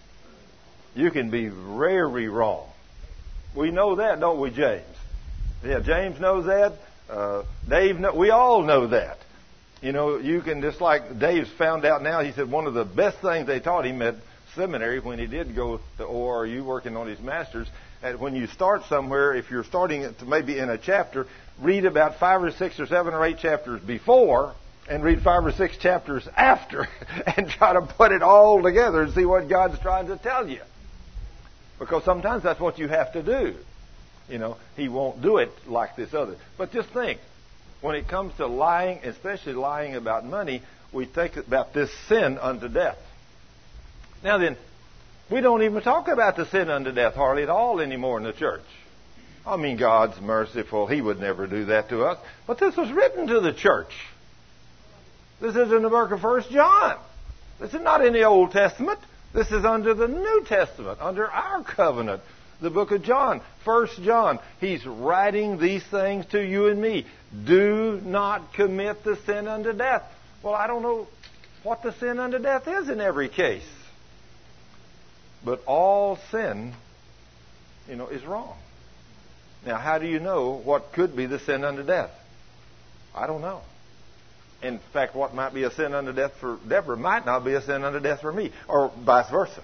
You can be very wrong. We know that, don't we, James? Yeah, James knows that. Uh, Dave, know, we all know that. You know, you can, just like Dave's found out now, he said one of the best things they taught him at seminary when he did go to O R U working on his master's, and when you start somewhere, if you're starting it to maybe in a chapter, read about five or six or seven or eight chapters before and read five or six chapters after and try to put it all together and see what God's trying to tell you. Because sometimes that's what you have to do. You know, He won't do it like this other. But just think, when it comes to lying, especially lying about money, we think about this sin unto death. Now then, we don't even talk about the sin unto death hardly at all anymore in the church. I mean, God's merciful. He would never do that to us. But this was written to the church. This is in the book of First John. This is not in the Old Testament. This is under the New Testament, under our covenant. The book of John, First John. He's writing these things to you and me. Do not commit the sin unto death. Well, I don't know what the sin unto death is in every case. But all sin, you know, is wrong. Now, how do you know what could be the sin unto death? I don't know. In fact, what might be a sin unto death for Deborah might not be a sin unto death for me, or vice versa.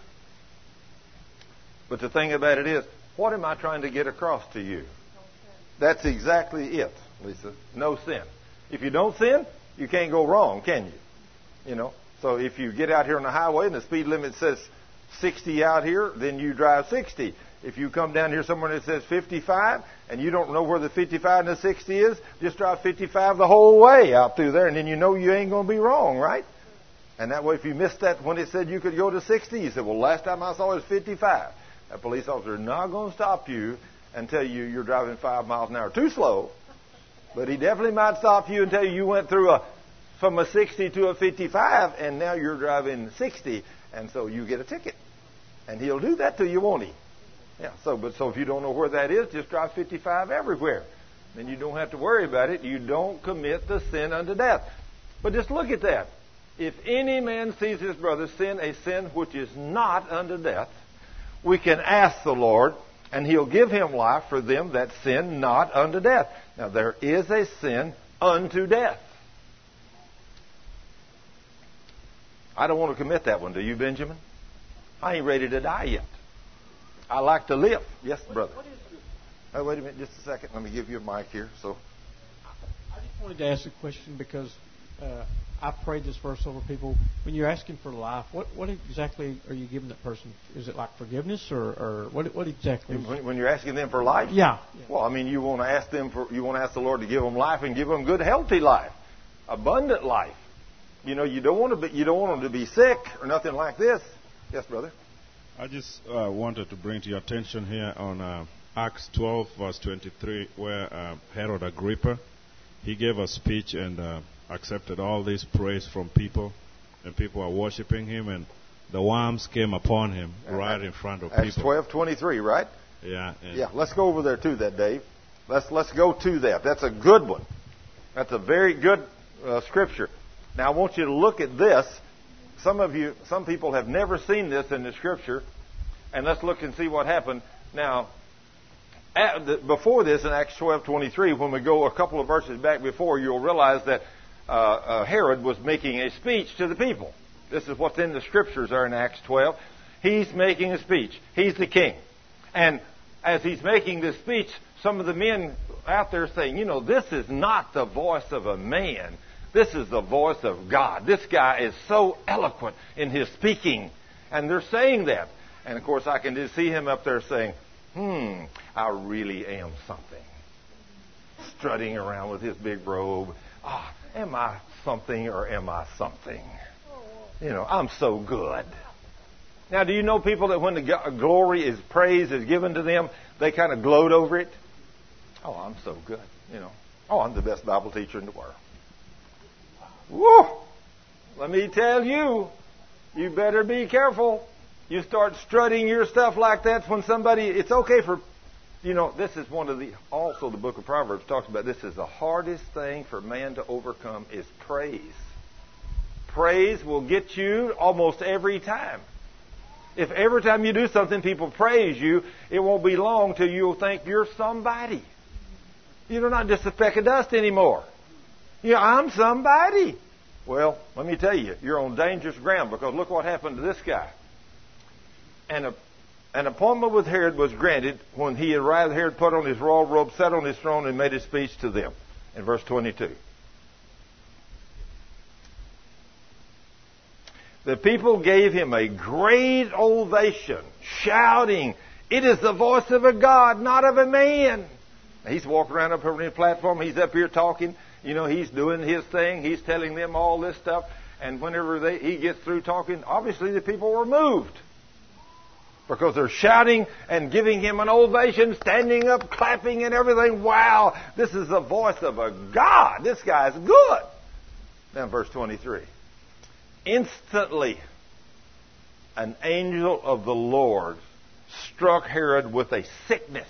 But the thing about it is, what am I trying to get across to you? That's exactly it, Lisa. No sin. If you don't sin, you can't go wrong, can you? You know. So if you get out here on the highway and the speed limit says sixty out here, then you drive sixty. If you come down here somewhere that says fifty-five, and you don't know where the fifty-five and the sixty is, just drive fifty-five the whole way out through there, and then you know you ain't going to be wrong, right? And that way, if you missed that when it said you could go to sixty, you said, well, last time I saw it was fifty-five. A police officer is not going to stop you and tell you you're driving five miles an hour too slow, but he definitely might stop you and tell you you went through a from a sixty to a fifty-five, and now you're driving sixty, and so you get a ticket. And he'll do that to you, won't he? Yeah. So, but so if you don't know where that is, just drive fifty-five everywhere. Then you don't have to worry about it. You don't commit the sin unto death. But just look at that. If any man sees his brother sin a sin which is not unto death, we can ask the Lord, and He'll give him life for them that sin not unto death. Now, there is a sin unto death. I don't want to commit that one, do you, Benjamin? I ain't ready to die yet. I like to live. Yes, brother. What is this? Oh, wait a minute, just a second. Let me give you a mic here. So, I just wanted to ask a question because uh, I prayed this verse over people. When you're asking for life, what, what exactly are you giving that person? Is it like forgiveness, or, or what? What exactly? Is when, when you're asking them for life, yeah. yeah. Well, I mean, you want to ask them for. You want to ask the Lord to give them life and give them good, healthy life, abundant life. You know, you don't want to be. You don't want them to be sick or nothing like this. Yes, brother. I just uh, wanted to bring to your attention here on uh, Acts twelve, verse twenty-three, where uh, Herod Agrippa, he gave a speech and uh, accepted all this praise from people, and people are worshiping him, and the worms came upon him right in front of Acts people. twelve twenty-three, right? Yeah. Yeah. Let's go over there to that, Dave. Let's let's go to that. That's a good one. That's a very good uh, scripture. Now I want you to look at this. Some of you, some people have never seen this in the Scripture, and let's look and see what happened. Now, at the, before this in Acts twelve twenty-three, when we go a couple of verses back before, you'll realize that uh, uh, Herod was making a speech to the people. This is what's in the Scriptures there in Acts twelve. He's making a speech. He's the king. And as he's making this speech, some of the men out there saying, you know, this is not the voice of a man. This is the voice of God. This guy is so eloquent in his speaking. And they're saying that. And, of course, I can just see him up there saying, hmm, I really am something. Strutting around with his big robe. Ah, oh, am I something or am I something? You know, I'm so good. Now, do you know people that when the glory is praise is given to them, they kind of gloat over it? Oh, I'm so good. You know, oh, I'm the best Bible teacher in the world. Woo! Let me tell you, you better be careful. You start strutting your stuff like that when somebody, it's okay for, you know, this is one of the, also the book of Proverbs talks about this is the hardest thing for man to overcome is praise. Praise will get you almost every time. If every time you do something people praise you, it won't be long till you'll think you're somebody. You're not just a speck of dust anymore. You know, I'm somebody. Well, let me tell you, you're on dangerous ground because look what happened to this guy. And a, an appointment with Herod was granted when he arrived. Herod put on his royal robe, sat on his throne, and made his speech to them. In verse twenty-two. The people gave him a great ovation, shouting, "It is the voice of a God, not of a man." He's walking around up on the platform. He's up here talking. You know, he's doing his thing. He's telling them all this stuff. And whenever they, he gets through talking, obviously the people were moved. Because they're shouting and giving him an ovation, standing up, clapping and everything. Wow, this is the voice of a God. This guy's good. Now verse twenty-three. Instantly, an angel of the Lord struck Herod with a sickness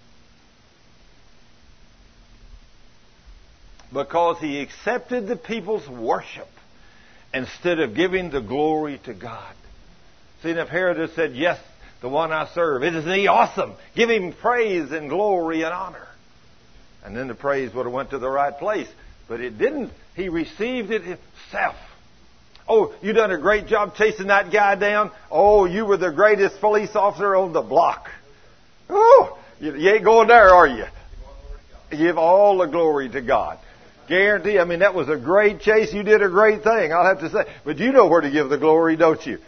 because he accepted the people's worship instead of giving the glory to God. See, if Herod had said, "Yes, the one I serve, isn't he awesome? Give him praise and glory and honor," and then the praise would have went to the right place. But it didn't. He received it himself. "Oh, you done a great job chasing that guy down. Oh, you were the greatest police officer on the block. Oh, you, you ain't going there, are you?" Give all the glory to God. Guarantee, I mean, that was a great chase. You did a great thing, I'll have to say. But you know where to give the glory, don't you?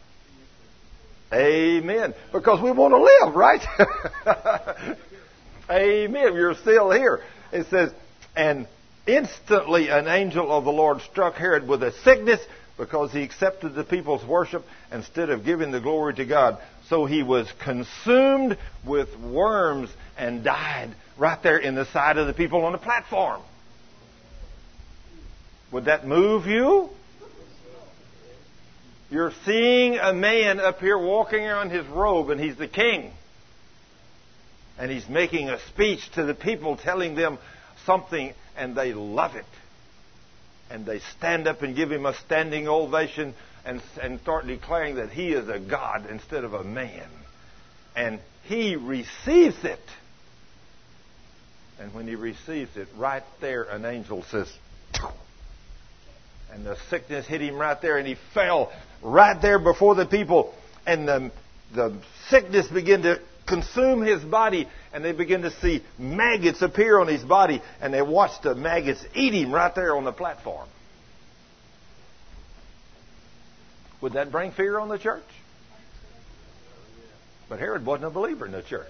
Amen. Because we want to live, right? Amen. You're still here. It says, and instantly an angel of the Lord struck Herod with a sickness because he accepted the people's worship instead of giving the glory to God. So he was consumed with worms and died right there in the side of the people on the platform. Would that move you? You're seeing a man up here walking around his robe, and he's the king. And he's making a speech to the people, telling them something, and they love it. And they stand up and give him a standing ovation and, and start declaring that he is a God instead of a man. And he receives it. And when he receives it, right there an angel says, and the sickness hit him right there, and he fell right there before the people. And the, the sickness began to consume his body, and they begin to see maggots appear on his body, and they watched the maggots eat him right there on the platform. Would that bring fear on the church? But Herod wasn't a believer in the church.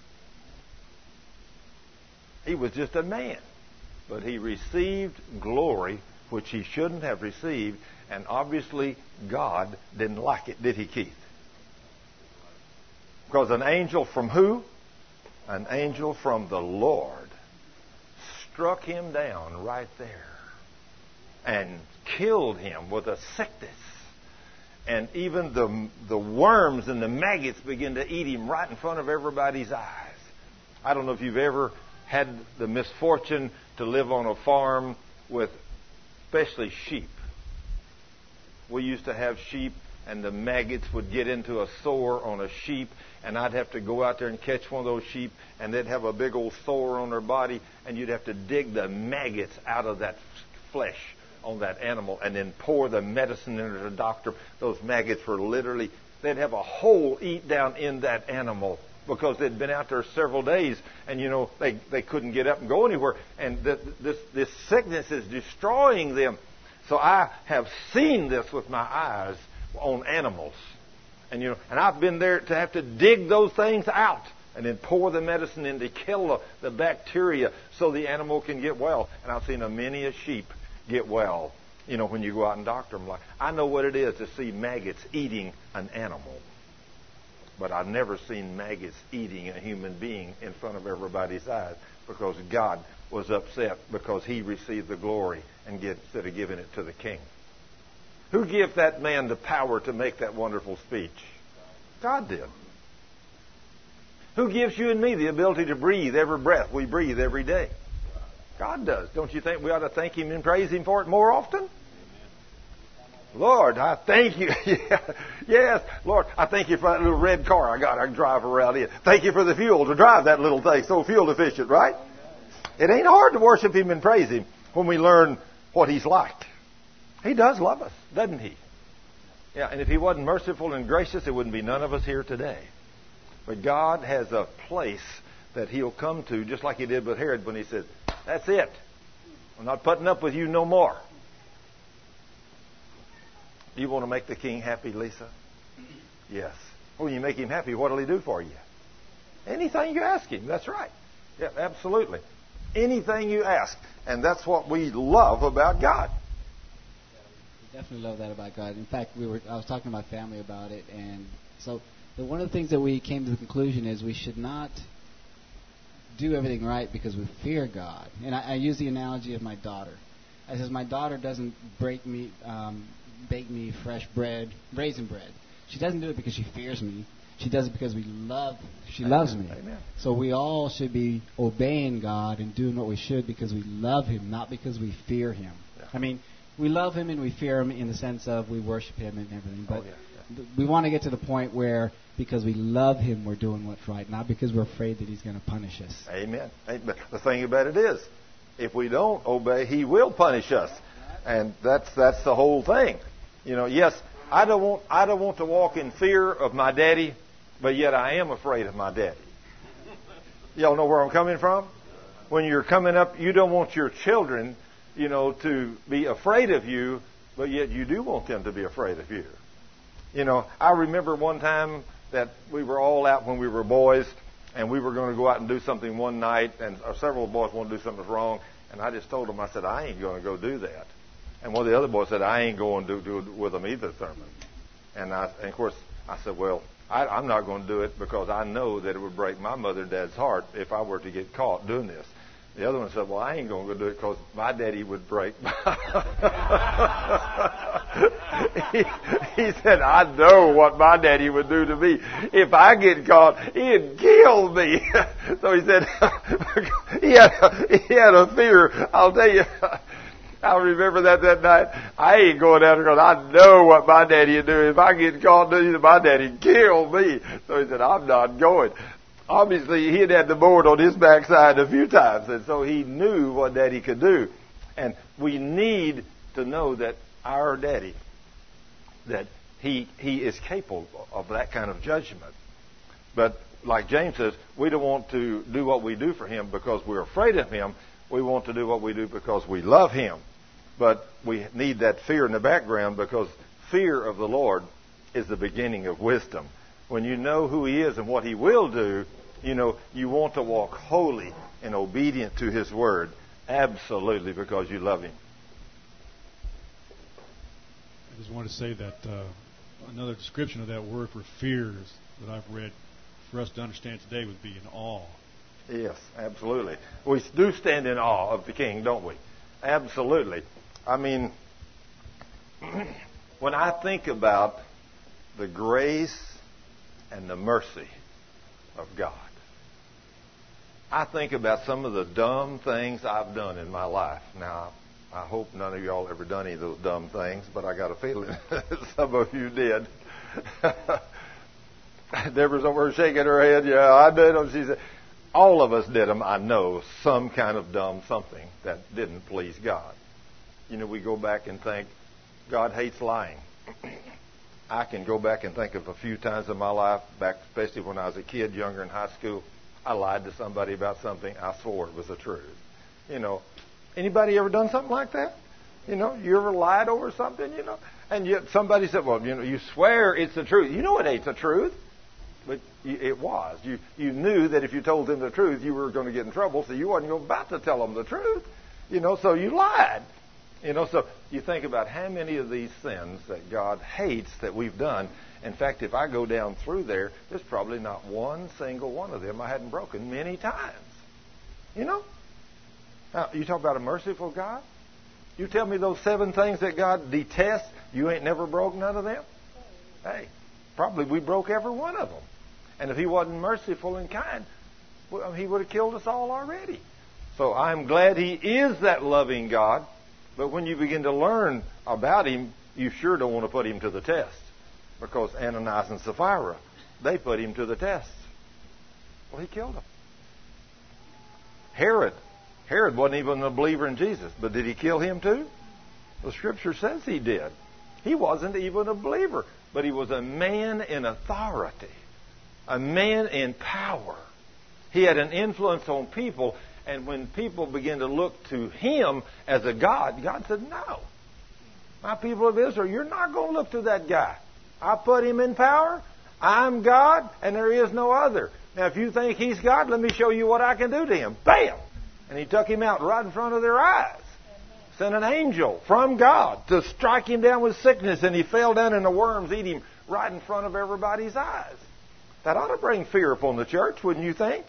He was just a man. But he received glory which he shouldn't have received, and obviously God didn't like it, did he, Keith? Because an angel from who? An angel from the Lord struck him down right there and killed him with a sickness. And even the, the worms and the maggots began to eat him right in front of everybody's eyes. I don't know if you've ever had the misfortune to live on a farm with especially sheep. We used to have sheep, and the maggots would get into a sore on a sheep, and I'd have to go out there and catch one of those sheep, and they'd have a big old sore on their body, and you'd have to dig the maggots out of that flesh on that animal and then pour the medicine into the doctor. Those maggots were literally, they'd have a hole eat down in that animal because they'd been out there several days, and you know they they couldn't get up and go anywhere, and th- this this sickness is destroying them. So I have seen this with my eyes on animals, and you know, and I've been there to have to dig those things out and then pour the medicine in to kill the, the bacteria so the animal can get well. And I've seen a many a sheep get well. You know, when you go out and doctor them, like I know what it is to see maggots eating an animal. But I've never seen maggots eating a human being in front of everybody's eyes, because God was upset because he received the glory and get, instead of giving it to the king. Who gave that man the power to make that wonderful speech? God did. Who gives you and me the ability to breathe every breath we breathe every day? God does. Don't you think we ought to thank him and praise him for it more often? Lord, I thank you. Yeah. Yes, Lord, I thank you for that little red car I got I can drive around in. Thank you for the fuel to drive that little thing. So fuel efficient, right? It ain't hard to worship him and praise him when we learn what he's like. He does love us, doesn't he? Yeah, and if he wasn't merciful and gracious, there wouldn't be none of us here today. But God has a place that he'll come to, just like he did with Herod when he said, that's it. I'm not putting up with you no more. Do you want to make the king happy, Lisa? Yes. When you make him happy, what will he do for you? Anything you ask him. That's right. Yeah, absolutely. Anything you ask. And that's what we love about God. We definitely love that about God. In fact, we were I was talking to my family about it, and so the, one of the things that we came to the conclusion is we should not do everything right because we fear God. And I, I use the analogy of my daughter. I says my daughter doesn't break me, um, bake me fresh bread, raisin bread. She doesn't do it because she fears me. She does it because we love. She Amen. loves me. Amen. So we all should be obeying God and doing what we should because we love him, not because we fear him. Yeah. I mean, we love him and we fear him in the sense of we worship him and everything. But oh, yeah, yeah. we want to get to the point where because we love him, we're doing what's right, not because we're afraid that he's going to punish us. Amen. But the thing about it is, if we don't obey, he will punish us, and that's that's the whole thing. You know, yes, I don't want I don't want to walk in fear of my daddy, but yet I am afraid of my daddy. Y'all know where I'm coming from? When you're coming up, you don't want your children, you know, to be afraid of you, but yet you do want them to be afraid of you. You know, I remember one time that we were all out when we were boys, and we were going to go out and do something one night, and several boys wanted to do something wrong, and I just told them, I said, I ain't going to go do that. And one of the other boys said, I ain't going to do it with them either, Thurman. And, I, and of course, I said, well, I, I'm not going to do it because I know that it would break my mother and dad's heart if I were to get caught doing this. The other one said, well, I ain't going to do it because my daddy would break my he, he said, I know what my daddy would do to me. If I get caught, he'd kill me. So he said, he, had a, he had a fear. I'll tell you, I remember that that night. I ain't going out there because I know what my daddy would do. If I get caught doing it, my daddy'd kill me. So he said, I'm not going. Obviously, he had had the board on his backside a few times, and so he knew what Daddy could do. And we need to know that our Daddy, that he he is capable of that kind of judgment. But like James says, we don't want to do what we do for him because we're afraid of him. We want to do what we do because we love him. But we need that fear in the background because fear of the Lord is the beginning of wisdom. When you know who he is and what he will do, you know, you want to walk holy and obedient to his word. Absolutely, because you love him. I just want to say that uh, another description of that word for fears that I've read for us to understand today would be in awe. Yes, absolutely. We do stand in awe of the King, don't we? Absolutely. I mean, when I think about the grace and the mercy of God, I think about some of the dumb things I've done in my life. Now, I hope none of y'all ever done any of those dumb things, but I got a feeling some of you did. Deborah's over shaking her head. Yeah, I did them. She said, all of us did them, I know, some kind of dumb something that didn't please God. You know, we go back and think, God hates lying. I can go back and think of a few times in my life, back especially when I was a kid, younger in high school, I lied to somebody about something. I swore it was the truth. You know, anybody ever done something like that? You know, you ever lied over something, you know? And yet somebody said, well, you know, you swear it's the truth. You know it ain't the truth. But it was. You you knew that if you told them the truth, you were going to get in trouble, so you wasn't about to tell them the truth. You know, so you lied. You know, so you think about how many of these sins that God hates that we've done. In fact, if I go down through there, there's probably not one single one of them I hadn't broken many times. You know? Now, you talk about a merciful God? You tell me those seven things that God detests, you ain't never broke none of them? Hey, probably we broke every one of them. And if He wasn't merciful and kind, well, He would have killed us all already. So I'm glad He is that loving God. But when you begin to learn about Him, you sure don't want to put Him to the test. Because Ananias and Sapphira, they put Him to the test. Well, He killed them. Herod. Herod wasn't even a believer in Jesus. But did he kill him too? The Scripture says he did. He wasn't even a believer. But he was a man in authority. A man in power. He had an influence on people. And when people began to look to him as a God, God said, no. My people of Israel, you're not going to look to that guy. I put him in power. I'm God, and there is no other. Now, if you think he's God, let me show you what I can do to him. Bam! And he took him out right in front of their eyes. Sent an angel from God to strike him down with sickness, and he fell down and the worms eat him right in front of everybody's eyes. That ought to bring fear upon the church, wouldn't you think?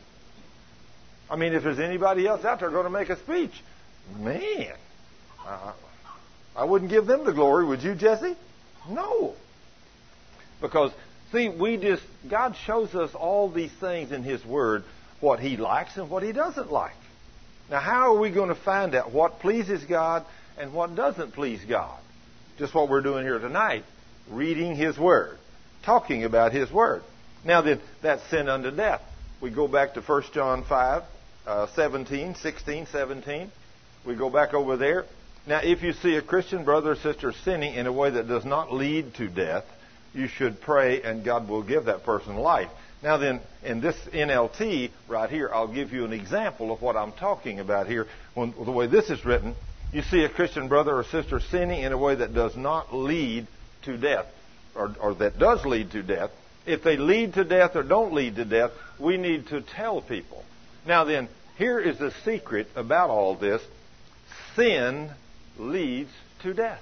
I mean, if there's anybody else out there going to make a speech, man, I, I wouldn't give them the glory, would you, Jesse? No. Because, see, we just, God shows us all these things in His Word, what He likes and what He doesn't like. Now, how are we going to find out what pleases God and what doesn't please God? Just what we're doing here tonight, reading His Word, talking about His Word. Now, then, that's sin unto death. We go back to First John five, uh, seventeen, sixteen, seventeen. We go back over there. Now, if you see a Christian brother or sister sinning in a way that does not lead to death, you should pray and God will give that person life. Now then, in this N L T right here, I'll give you an example of what I'm talking about here. When, the way this is written, you see a Christian brother or sister sinning in a way that does not lead to death, or, or that does lead to death. If they lead to death or don't lead to death, we need to tell people. Now then, here is the secret about all this. Sin leads to death.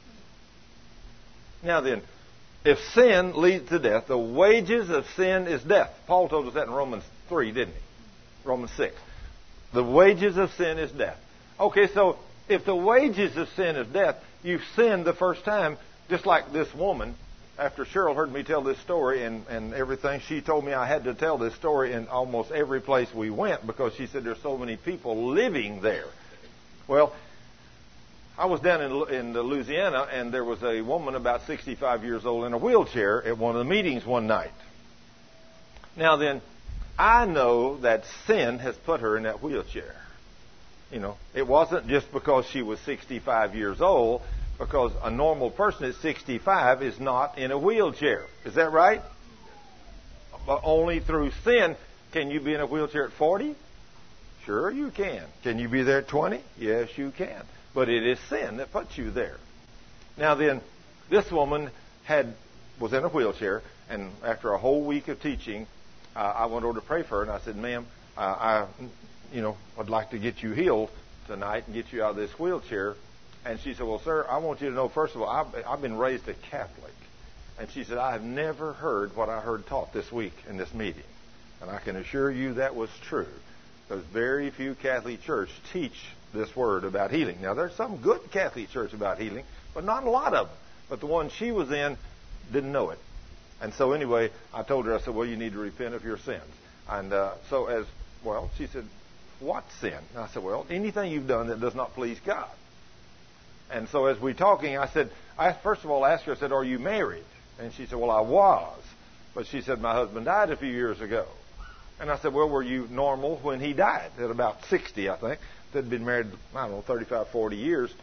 Now then, if sin leads to death, the wages of sin is death. Paul told us that in Romans three, didn't he? Romans six. The wages of sin is death. Okay, so if the wages of sin is death, you've sinned the first time, just like this woman. After Cheryl heard me tell this story and, and everything, she told me I had to tell this story in almost every place we went because she said there's so many people living there. Well, I was down in, in Louisiana, and there was a woman about sixty-five years old in a wheelchair at one of the meetings one night. Now then, I know that sin has put her in that wheelchair. You know, it wasn't just because she was sixty-five years old, because a normal person at sixty-five is not in a wheelchair. Is that right? But only through sin can you be in a wheelchair at forty? Sure you can. Can you be there at twenty? Yes, you can. But it is sin that puts you there. Now then, this woman had was in a wheelchair, and after a whole week of teaching, uh, I went over to pray for her, and I said, "Ma'am, uh, I, you know, would like to get you healed tonight and get you out of this wheelchair." And she said, "Well, sir, I want you to know, first of all, I've, I've been raised a Catholic." And she said, "I have never heard what I heard taught this week in this meeting." And I can assure you that was true. Because very few Catholic churches teach this word about healing. Now, there's some good Catholic church about healing, but not a lot of them. But the one she was in didn't know it. And so anyway, I told her, I said, "Well, you need to repent of your sins." And uh, so as, well, she said, "What sin?" And I said, "Well, anything you've done that does not please God." And so as we talking, I said, I first of all asked her, I said, "Are you married?" And she said, "Well, I was." But she said, "My husband died a few years ago." And I said, "Well, were you normal when he died?" At about sixty, I think. They'd been married, I don't know, thirty-five, forty years.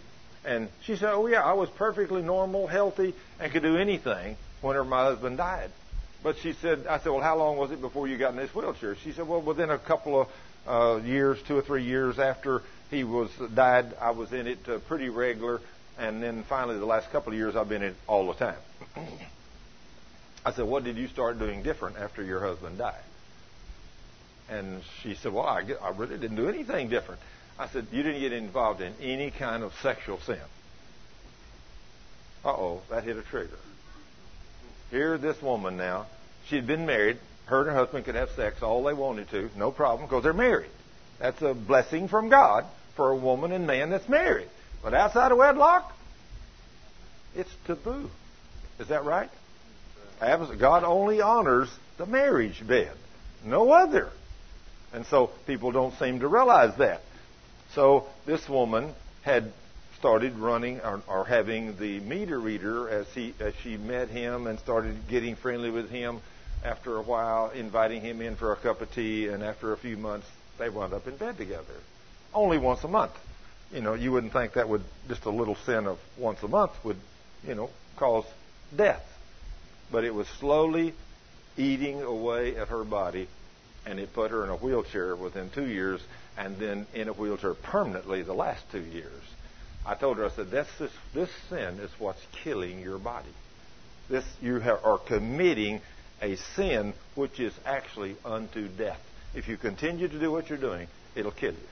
And she said, oh, yeah, I was perfectly normal, healthy, and could do anything whenever my husband died. But she said, I said, well, how long was it before you got in this wheelchair? She said, well, within a couple of uh, years, two or three years after he was died, I was in it uh, pretty regular. And then finally, the last couple of years, I've been in it all the time. I said, what did you start doing different after your husband died? And she said, well, I, I really didn't do anything different. I said, you didn't get involved in any kind of sexual sin. Uh-oh, that hit a trigger. Here, this woman now, she had been married. Her and her husband could have sex all they wanted to, no problem, because they're married. That's a blessing from God for a woman and man that's married. But outside of wedlock, it's taboo. Is that right? God only honors the marriage bed, no other. And so people don't seem to realize that. So this woman had started running or, or having the meter reader as he as she met him and started getting friendly with him. After a while, inviting him in for a cup of tea, and after a few months, they wound up in bed together. Only once a month. You know, you wouldn't think that would, just a little sin of once a month would, you know, cause death. But it was slowly eating away at her body, and it put her in a wheelchair within two years, and then in a wheelchair permanently the last two years. I told her, I said, That's this, this sin is what's killing your body. This you ha- are committing a sin which is actually unto death. If you continue to do what you're doing, it'll kill you.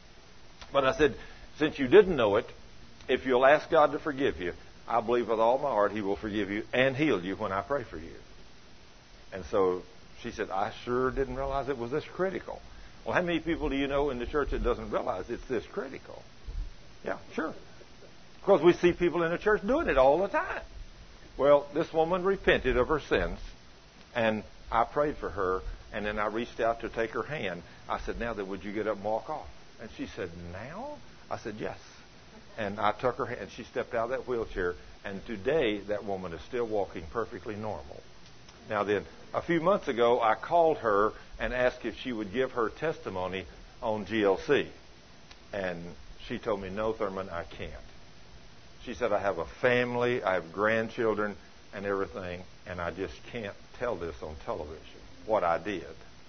But I said, since you didn't know it, if you'll ask God to forgive you, I believe with all my heart He will forgive you and heal you when I pray for you. And so she said, I sure didn't realize it was this critical. Well, how many people do you know in the church that doesn't realize it's this critical? Yeah, sure. Because we see people in the church doing it all the time. Well, this woman repented of her sins, and I prayed for her, and then I reached out to take her hand. I said, now then, would you get up and walk off? And she said, now? I said, yes. And I took her hand, and she stepped out of that wheelchair, and today that woman is still walking perfectly normal. Now then, a few months ago, I called her and asked if she would give her testimony on G L C. And she told me, no, Thurman, I can't. She said, I have a family, I have grandchildren and everything, and I just can't tell this on television, what I did.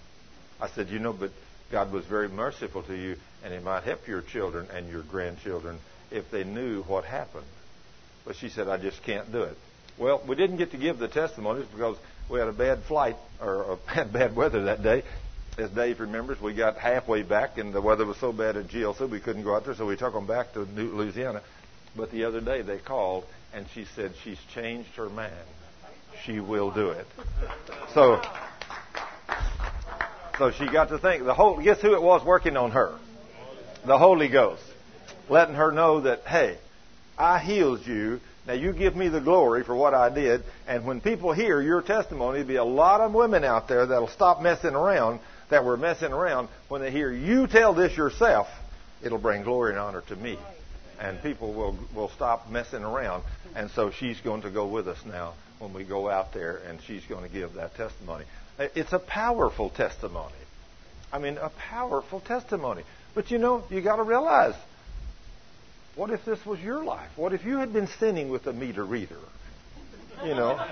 I said, you know, but God was very merciful to you, and He might help your children and your grandchildren if they knew what happened. But she said, I just can't do it. Well, we didn't get to give the testimonies because we had a bad flight, or had bad weather that day. As Dave remembers, we got halfway back, and the weather was so bad at G L C we couldn't go out there, so we took them back to Louisiana. But the other day they called, and she said she's changed her mind. She will do it. So, so she got to think. The whole, guess who it was working on her? The Holy Ghost. Letting her know that, hey, I healed you. Now you give me the glory for what I did. And when people hear your testimony, there'll be a lot of women out there that'll stop messing around, that were messing around. When they hear you tell this yourself, it'll bring glory and honor to me. And people will will stop messing around. And so she's going to go with us now when we go out there, and she's going to give that testimony. It's a powerful testimony. I mean, a powerful testimony. But you know, you got to realize, what if this was your life? What if you had been sinning with a meter reader? You know.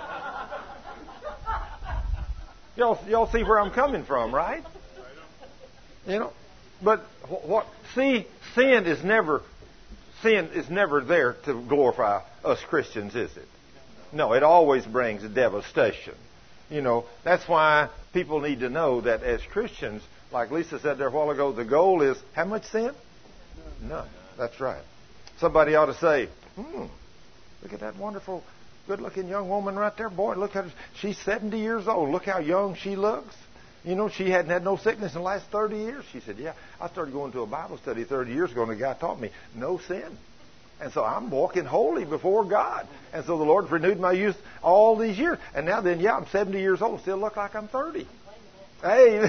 Y'all, y'all see where I'm coming from, right? You know. But what? See, sin is never, sin is never there to glorify us Christians, is it? No, it always brings devastation. You know, that's why people need to know that as Christians, like Lisa said there a while ago, the goal is how much sin? None. That's right. Somebody ought to say, hmm, look at that wonderful, good-looking young woman right there. Boy, look at her. She's seventy years old. Look how young she looks. You know, she hadn't had no sickness in the last thirty years. She said, yeah, I started going to a Bible study thirty years ago, and the guy taught me no sin. And so I'm walking holy before God. And so the Lord renewed my youth all these years. And now then, yeah, I'm seventy years old, still look like I'm thirty. Hey.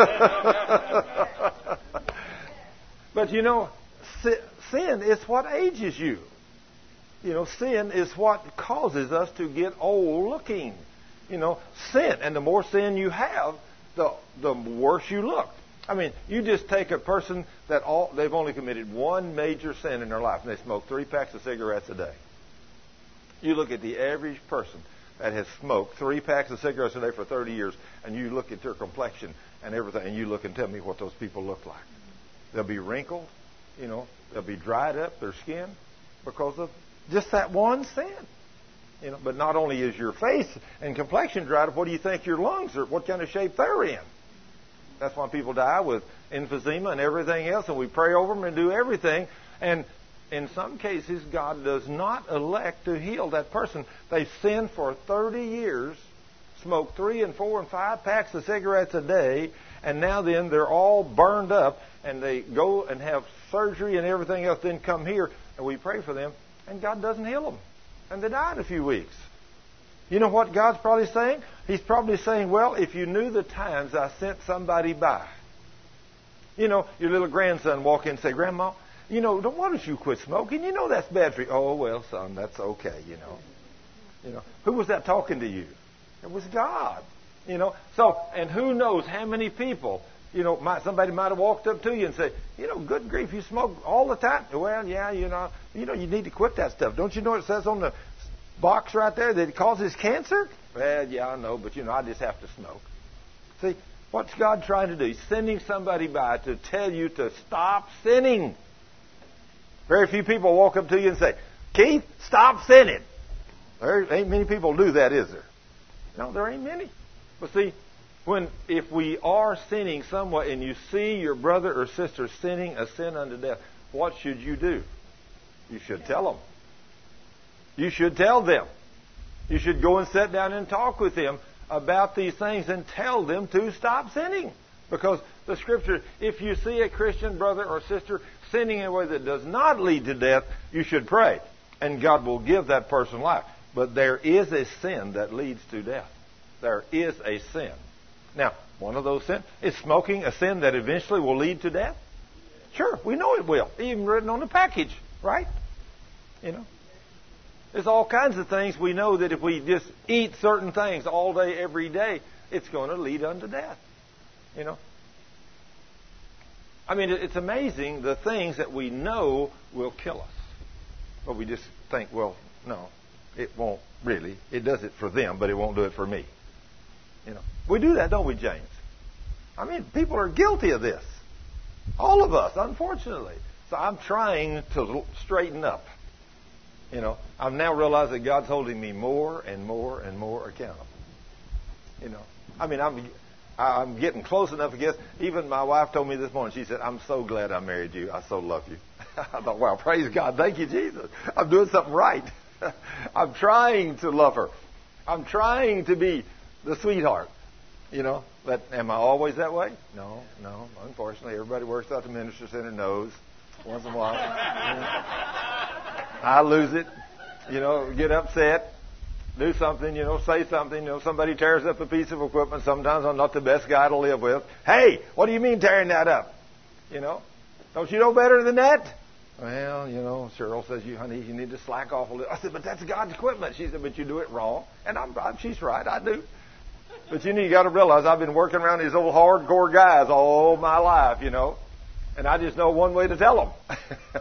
But you know, sin is what ages you. You know, sin is what causes us to get old looking. You know, sin. And the more sin you have, the the worse you look. I mean, you just take a person that all they've only committed one major sin in their life, and they smoke three packs of cigarettes a day. You look at the average person that has smoked three packs of cigarettes a day for thirty years, and you look at their complexion and everything, and you look and tell me what those people look like. They'll be wrinkled, you know, they'll be dried up, their skin, because of just that one sin. You know, but not only is your face and complexion dried up, what do you think your lungs are, what kind of shape they're in? That's why people die with emphysema and everything else, and we pray over them and do everything. And in some cases, God does not elect to heal that person. They've sinned for thirty years, smoked three and four and five packs of cigarettes a day, and now then they're all burned up, and they go and have surgery and everything else, then come here, and we pray for them, and God doesn't heal them. And they die in a few weeks. You know what God's probably saying? He's probably saying, well, if you knew the times I sent somebody by. You know, your little grandson walk in and say, Grandma, you know, don't, why don't you quit smoking? You know that's bad for you. Oh, well, son, that's okay, you know. You know, who was that talking to you? It was God. You know, so, and who knows how many people, you know, might, somebody might have walked up to you and say, you know, good grief, you smoke all the time. Well, yeah, you know, you know, you need to quit that stuff. Don't you know it says on the box right there that it causes cancer? Well, yeah, I know, but, you know, I just have to smoke. See, what's God trying to do? He's sending somebody by to tell you to stop sinning. Very few people walk up to you and say, Keith, stop sinning. There ain't many people do that, is there? No, there ain't many. But see, when if we are sinning somewhat and you see your brother or sister sinning a sin unto death, what should you do? You should tell them. You should tell them. You should go and sit down and talk with them about these things and tell them to stop sinning. Because the Scripture, if you see a Christian brother or sister sinning in a way that does not lead to death, you should pray. And God will give that person life. But there is a sin that leads to death. There is a sin. Now, one of those sins, is smoking a sin that eventually will lead to death? Sure, we know it will. Even written on the package, right? You know. There's all kinds of things we know that if we just eat certain things all day, every day, it's going to lead unto death. You know. I mean, it's amazing the things that we know will kill us. But we just think, well, no, it won't really. It does it for them, but it won't do it for me. You know. We do that, don't we, James? I mean, people are guilty of this. All of us, unfortunately. So I'm trying to straighten up. You know, I've now realized that God's holding me more and more and more accountable. You know, I mean, I'm I'm getting close enough, I guess. Even my wife told me this morning, she said, I'm so glad I married you. I so love you. I thought, wow, praise God. Thank you, Jesus. I'm doing something right. I'm trying to love her. I'm trying to be the sweetheart. You know, but am I always that way? No, no. Unfortunately, everybody works out the minister center knows once in a while. You know, I lose it. You know, get upset, do something. You know, say something. You know, somebody tears up a piece of equipment. Sometimes I'm not the best guy to live with. Hey, what do you mean tearing that up? You know, don't you know better than that? Well, you know, Cheryl says, "You, honey, you need to slack off a little." I said, "But that's God's equipment." She said, "But you do it wrong," and I'm, I'm she's right. I do. But you know, you got to realize I've been working around these old hardcore guys all my life, you know, and I just know one way to tell them.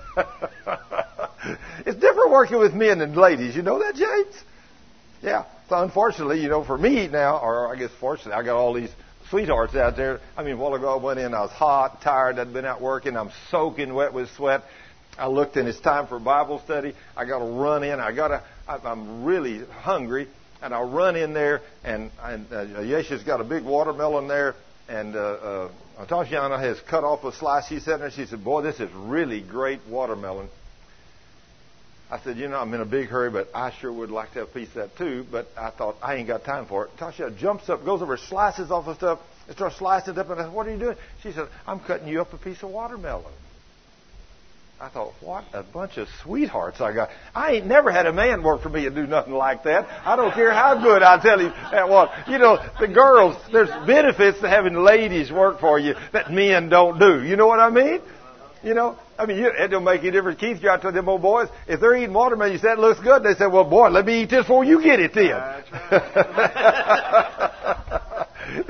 It's different working with men than ladies. You know that, James? Yeah. So unfortunately, you know, for me now, or I guess fortunately, I got all these sweethearts out there. I mean, a while ago I went in, I was hot, tired, I'd been out working, I'm soaking wet with sweat. I looked and it's time for Bible study. I got to run in. I got to. I'm really hungry. And I'll run in there, and, and uh, Yesha's got a big watermelon there, and uh, uh, Tatiana has cut off a slice. She said, and she said, "Boy, this is really great watermelon." I said, "You know, I'm in a big hurry, but I sure would like to have a piece of that too." But I thought, I ain't got time for it. Tatiana jumps up, goes over, slices off the stuff, and starts slicing it up. And I said, "What are you doing?" She said, "I'm cutting you up a piece of watermelon." I thought, what a bunch of sweethearts I got. I ain't never had a man work for me and do nothing like that. I don't care how good I tell him that was. You know, the girls, there's benefits to having ladies work for you that men don't do. You know what I mean? You know, I mean, it don't make any difference. Keith, you out to them old boys, if they're eating watermelon, you said it looks good. They say, "Well, boy, let me eat this before you get it then." That's right.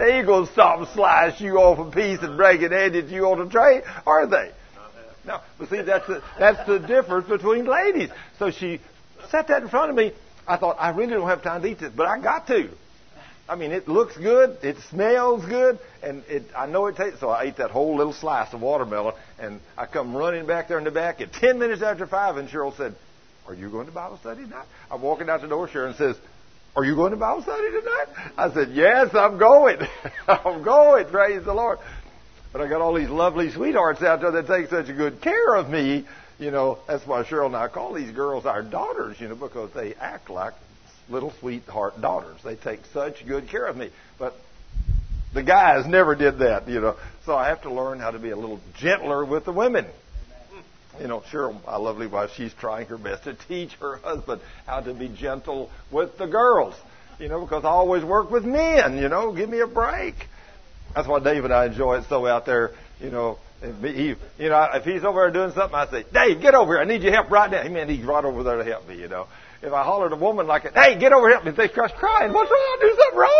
They ain't going to stop and slice you off a piece and break it handed you on a tray, are they? No. But see, that's the, that's the difference between ladies. So she set that in front of me. I thought, I really don't have time to eat this, but I got to. I mean, it looks good, it smells good, and it, I know it tastes. So I ate that whole little slice of watermelon, and I come running back there in the back at ten minutes after five, and Cheryl said, "Are you going to Bible study tonight?" I'm walking out the door, Sharon says, "Are you going to Bible study tonight?" I said, "Yes, I'm going." I'm going, praise the Lord. But I got all these lovely sweethearts out there that take such good care of me. You know, that's why Cheryl and I call these girls our daughters, you know, because they act like little sweetheart daughters. They take such good care of me. But the guys never did that, you know. So I have to learn how to be a little gentler with the women. You know, Cheryl, my lovely wife, she's trying her best to teach her husband how to be gentle with the girls. You know, because I always work with men, you know. Give me a break. That's why Dave and I enjoy it so out there, you know. He, you know, if he's over there doing something, I say, "Dave, get over here. I need your help right now." He meant he's right over there to help me, you know. If I hollered at a woman like, "Hey, get over here," and they start crying, "What's wrong? I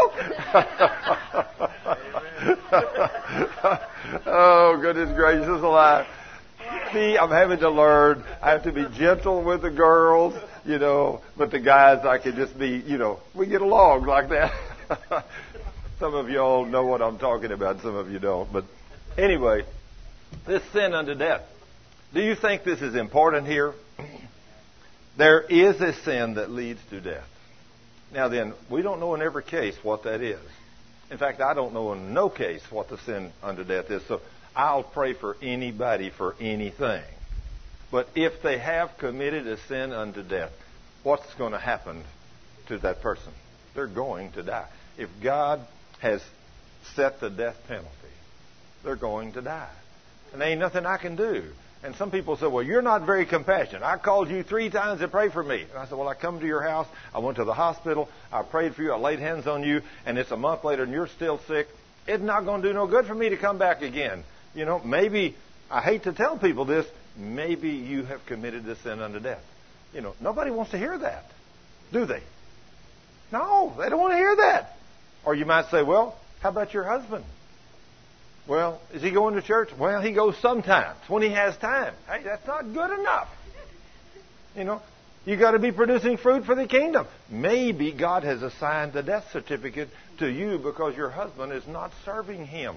do something wrong?" Oh, goodness gracious alive. See, I'm having to learn. I have to be gentle with the girls, you know, but the guys, I can just be, you know, we get along like that. Some of you all know what I'm talking about. Some of you don't. But anyway, this sin unto death. Do you think this is important here? There is a sin that leads to death. Now then, we don't know in every case what that is. In fact, I don't know in no case what the sin unto death is. So I'll pray for anybody for anything. But if they have committed a sin unto death, what's going to happen to that person? They're going to die. If God has set the death penalty, they're going to die. And there ain't nothing I can do. And some people say, "Well, you're not very compassionate. I called you three times to pray for me." And I said, "Well, I come to your house. I went to the hospital. I prayed for you. I laid hands on you. And it's a month later and you're still sick. It's not going to do no good for me to come back again. You know, maybe, I hate to tell people this, maybe you have committed a sin unto death." You know, nobody wants to hear that, do they? No, they don't want to hear that. Or you might say, "Well, how about your husband? Well, is he going to church?" "Well, he goes sometimes when he has time." Hey, that's not good enough. You know, you got to be producing fruit for the kingdom. Maybe God has assigned the death certificate to you because your husband is not serving him.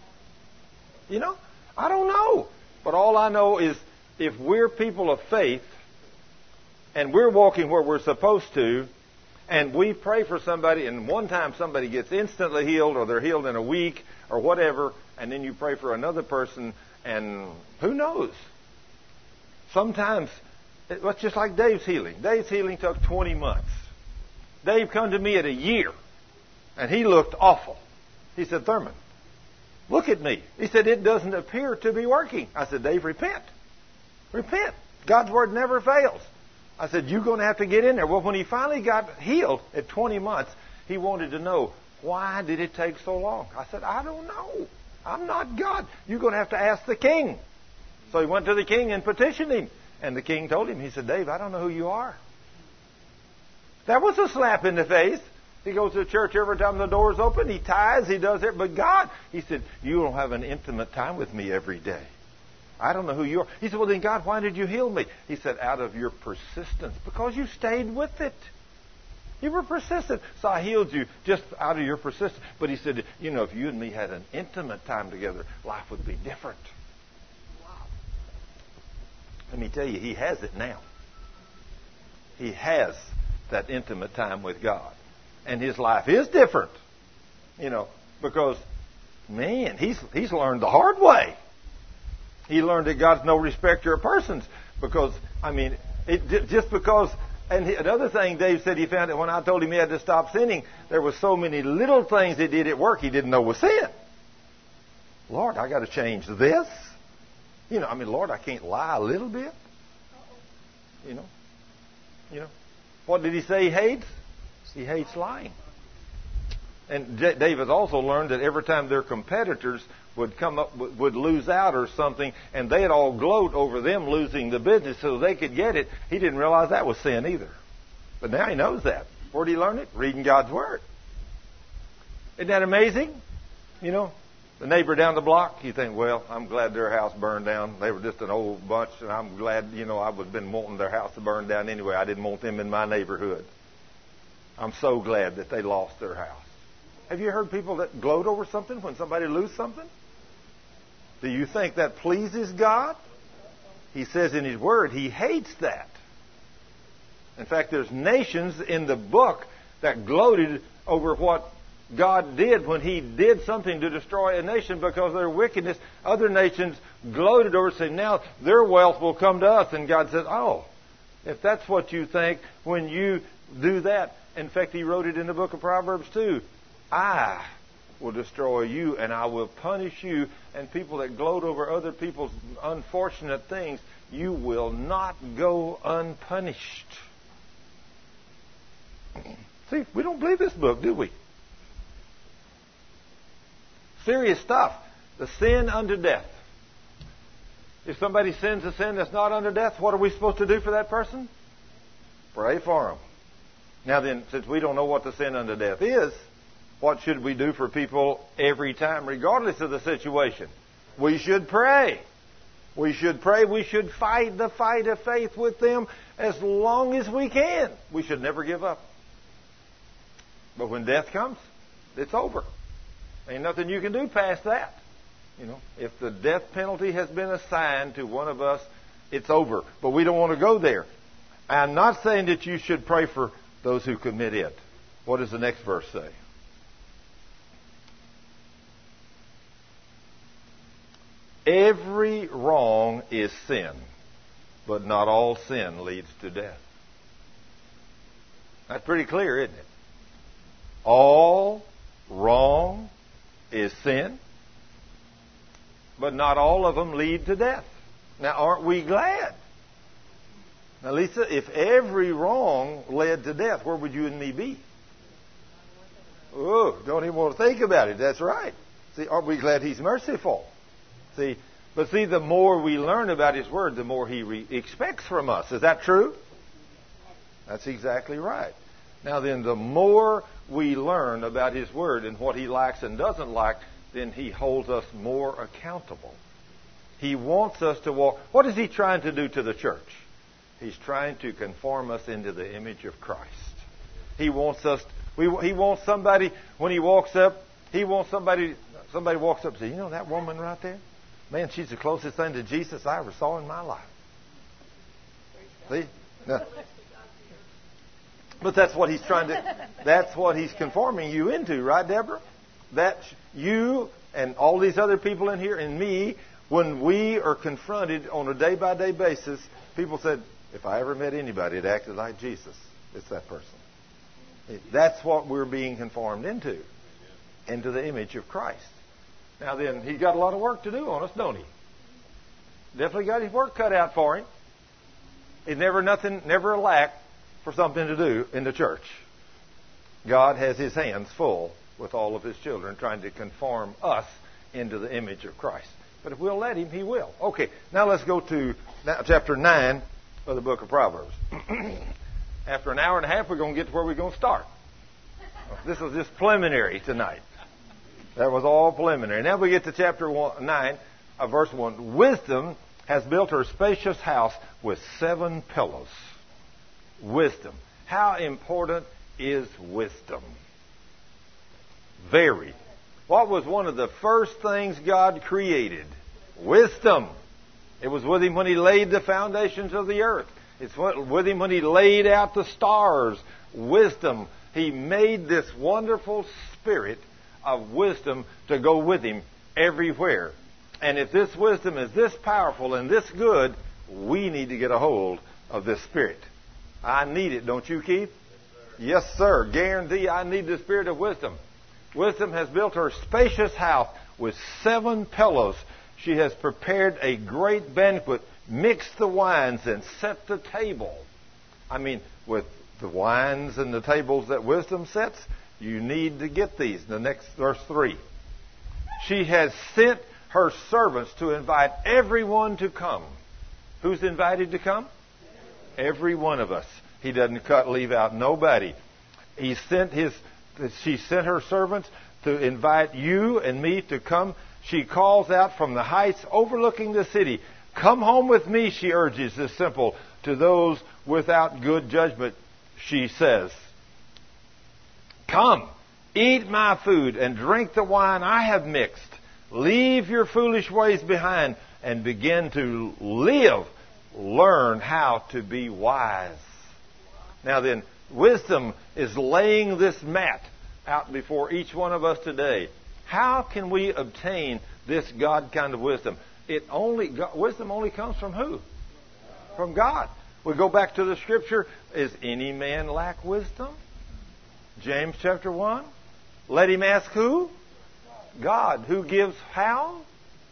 You know, I don't know. But all I know is if we're people of faith and we're walking where we're supposed to, and we pray for somebody, and one time somebody gets instantly healed, or they're healed in a week, or whatever, and then you pray for another person, and who knows? Sometimes, it's just like Dave's healing. Dave's healing took twenty months. Dave come to me at a year, and he looked awful. He said, "Thurman, look at me." He said, "It doesn't appear to be working." I said, "Dave, repent. Repent. God's word never fails." I said, "You're going to have to get in there." Well, when he finally got healed at twenty months, he wanted to know, why did it take so long? I said, "I don't know. I'm not God. You're going to have to ask the king." So he went to the king and petitioned him. And the king told him, he said, "Dave, I don't know who you are." That was a slap in the face. He goes to church every time the door's open. He tithes. He does it. But God, he said, "You don't have an intimate time with me every day. I don't know who you are." He said, "Well, then, God, why did you heal me?" He said, "Out of your persistence, because you stayed with it. You were persistent. So I healed you just out of your persistence." But he said, "You know, if you and me had an intimate time together, life would be different." Wow. Let me tell you, he has it now. He has that intimate time with God. And his life is different. You know, because, man, he's he's learned the hard way. He learned that God's no respecter of persons. Because, I mean, it, just because... And he, another thing Dave said he found that when I told him he had to stop sinning, there were so many little things he did at work he didn't know was sin. Lord, I got to change this. You know, I mean, Lord, I can't lie a little bit. You know, you know. What did he say he hates? He hates lying. And J- Dave has also learned that every time their competitors would come up, would lose out or something, and they'd all gloat over them losing the business so they could get it, he didn't realize that was sin either. But now he knows that. Where did he learn it? Reading God's Word. Isn't that amazing? You know, the neighbor down the block, you think, well, I'm glad their house burned down. They were just an old bunch, and I'm glad, you know, I would have been wanting their house to burn down anyway. I didn't want them in my neighborhood. I'm so glad that they lost their house. Have you heard people that gloat over something when somebody loses something? Do you think that pleases God? He says in His Word He hates that. In fact, there's nations in the book that gloated over what God did when He did something to destroy a nation because of their wickedness. Other nations gloated over it, saying, now their wealth will come to us. And God says, oh, if that's what you think when you do that. In fact, He wrote it in the book of Proverbs too. I will destroy you and I will punish you. And people that gloat over other people's unfortunate things, you will not go unpunished. See, we don't believe this book, do we? Serious stuff. The sin unto death. If somebody sins a sin that's not unto death, what are we supposed to do for that person? Pray for them. Now then, since we don't know what the sin unto death is, what should we do for people every time, regardless of the situation? We should pray. We should pray. We should fight the fight of faith with them as long as we can. We should never give up. But when death comes, it's over. Ain't nothing you can do past that. You know, if the death penalty has been assigned to one of us, it's over. But we don't want to go there. I'm not saying that you should pray for those who commit it. What does the next verse say? Every wrong is sin, but not all sin leads to death. That's pretty clear, isn't it? All wrong is sin, but not all of them lead to death. Now, aren't we glad? Now, Lisa, if every wrong led to death, where would you and me be? Oh, don't even want to think about it. That's right. See, aren't we glad He's merciful? See, but see, the more we learn about His Word, the more He re- expects from us. Is that true? That's exactly right. Now then, the more we learn about His Word and what He likes and doesn't like, then He holds us more accountable. He wants us to walk. What is He trying to do to the church? He's trying to conform us into the image of Christ. He wants us. We, he wants somebody when He walks up. He wants somebody. Somebody walks up and says, "You know that woman right there? Man, she's the closest thing to Jesus I ever saw in my life." See? Now, but that's what He's trying to. That's what He's conforming you into, right, Deborah? That you and all these other people in here and me, when we are confronted on a day-by-day basis, people said, if I ever met anybody that acted like Jesus, it's that person. That's what we're being conformed into, into the image of Christ. Now then, He's got a lot of work to do on us, don't He? Definitely got His work cut out for Him. It's never nothing, never a lack for something to do in the church. God has His hands full with all of His children, trying to conform us into the image of Christ. But if we'll let Him, He will. Okay, now let's go to chapter nine of the book of Proverbs. After an hour and a half, we're going to get to where we're going to start. This was just preliminary tonight. That was all preliminary. Now we get to chapter one, nine, uh, verse one. Wisdom has built her spacious house with seven pillars. Wisdom. How important is wisdom? Very. What was one of the first things God created? Wisdom. It was with Him when He laid the foundations of the earth. It's with Him when He laid out the stars. Wisdom. He made this wonderful spirit of wisdom to go with Him everywhere. And if this wisdom is this powerful and this good, we need to get a hold of this spirit. I need it, don't you, Keith? Yes, sir. Yes, sir. Guarantee I need the spirit of wisdom. Wisdom has built her spacious house with seven pillars. She has prepared a great banquet, mixed the wines, and set the table. I mean, with the wines and the tables that wisdom sets, you need to get these. The next verse three. She has sent her servants to invite everyone to come. Who's invited to come? Every one of us. He doesn't cut, leave out nobody. He sent his. She sent her servants to invite you and me to come. She calls out from the heights overlooking the city. Come home with me, she urges the simple. To those without good judgment, she says, come, eat my food and drink the wine I have mixed. Leave your foolish ways behind and begin to live. Learn how to be wise. Now then, wisdom is laying this mat out before each one of us today. How can we obtain this God kind of wisdom? It only wisdom only comes from who? From God. We go back to the scripture. Is any man lack wisdom? James chapter one. Let him ask who? God. Who gives how?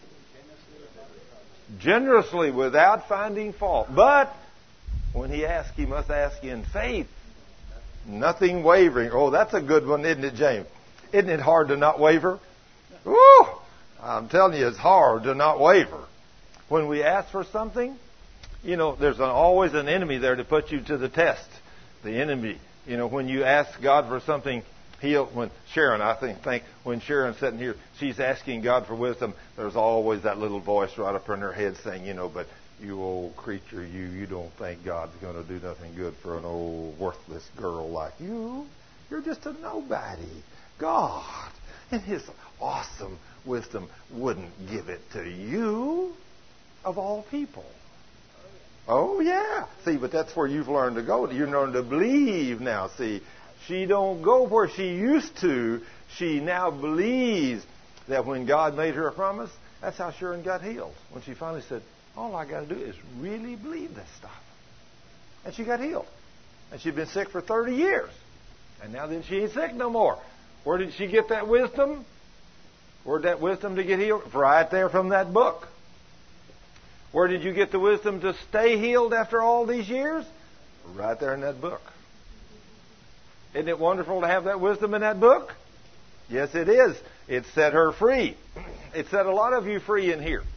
Generously, without finding fault. But when he asks, he must ask in faith. Nothing wavering. Oh, that's a good one, isn't it, James? Isn't it hard to not waver? Woo! I'm telling you, it's hard to not waver. When we ask for something, you know, there's an, always an enemy there to put you to the test. The enemy. You know, when you ask God for something, He'll, when Sharon, I think, think when Sharon's sitting here, she's asking God for wisdom, there's always that little voice right up in her head saying, you know, but you old creature, you, you don't think God's going to do nothing good for an old worthless girl like you. You're just a nobody. God, in His awesome wisdom, wouldn't give it to you, of all people. Oh, yeah. See, but that's where you've learned to go. You've learned to believe now, see. She don't go where she used to. She now believes that when God made her a promise, that's how Sharon got healed. When she finally said, all I got to do is really believe this stuff. And she got healed. And she'd been sick for thirty years. And now then she ain't sick no more. Where did she get that wisdom? Where'd that wisdom to get healed? Right there from that book. Where did you get the wisdom to stay healed after all these years? Right there in that book. Isn't it wonderful to have that wisdom in that book? Yes, it is. It set her free. It set a lot of you free in here.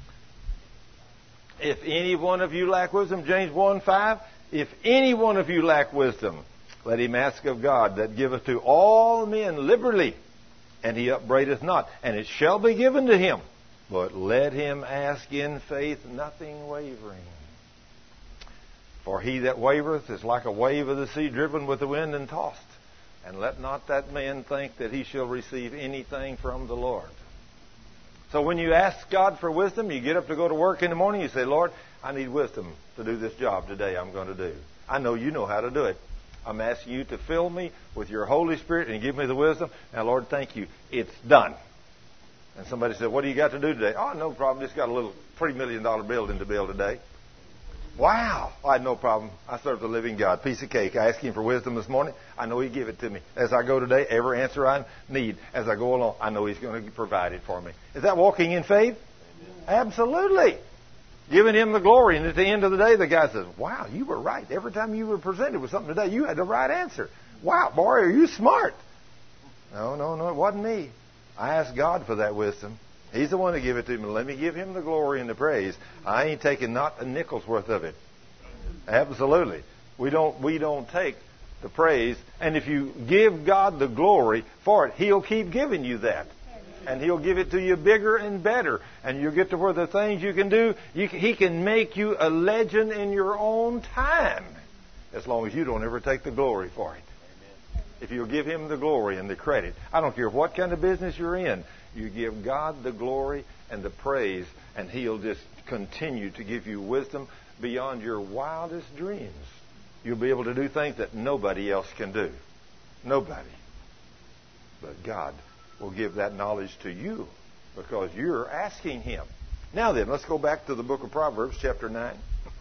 If any one of you lack wisdom, James one five, if any one of you lack wisdom, let him ask of God, that giveth to all men liberally, and he upbraideth not, and it shall be given to him. But let him ask in faith, nothing wavering. For he that wavereth is like a wave of the sea, driven with the wind and tossed. And let not that man think that he shall receive anything from the Lord. So when you ask God for wisdom, you get up to go to work in the morning, you say, Lord, I need wisdom to do this job today I'm going to do. I know you know how to do it. I'm asking you to fill me with your Holy Spirit and give me the wisdom. Now, Lord, thank you. It's done. And somebody said, what do you got to do today? Oh, no problem. Just got a little three million dollars building to build today. Wow. I had no problem. I serve the living God. Piece of cake. I asked Him for wisdom this morning. I know He'd give it to me. As I go today, every answer I need, as I go along, I know He's going to provide it for me. Is that walking in faith? Amen. Absolutely. Giving Him the glory. And at the end of the day, the guy says, wow, you were right. Every time you were presented with something today, you had the right answer. Wow, boy, are you smart. No, no, no, it wasn't me. I asked God for that wisdom. He's the one to give it to me. Let me give Him the glory and the praise. I ain't taking not a nickel's worth of it. Absolutely. We don't we don't take the praise. And if you give God the glory for it, He'll keep giving you that. And He'll give it to you bigger and better. And you'll get to where the things you can do, you can, He can make you a legend in your own time. As long as you don't ever take the glory for it. If you'll give Him the glory and the credit. I don't care what kind of business you're in. You give God the glory and the praise, and He'll just continue to give you wisdom beyond your wildest dreams. You'll be able to do things that nobody else can do. Nobody. But God will give that knowledge to you because you're asking Him. Now then, let's go back to the book of Proverbs, chapter nine.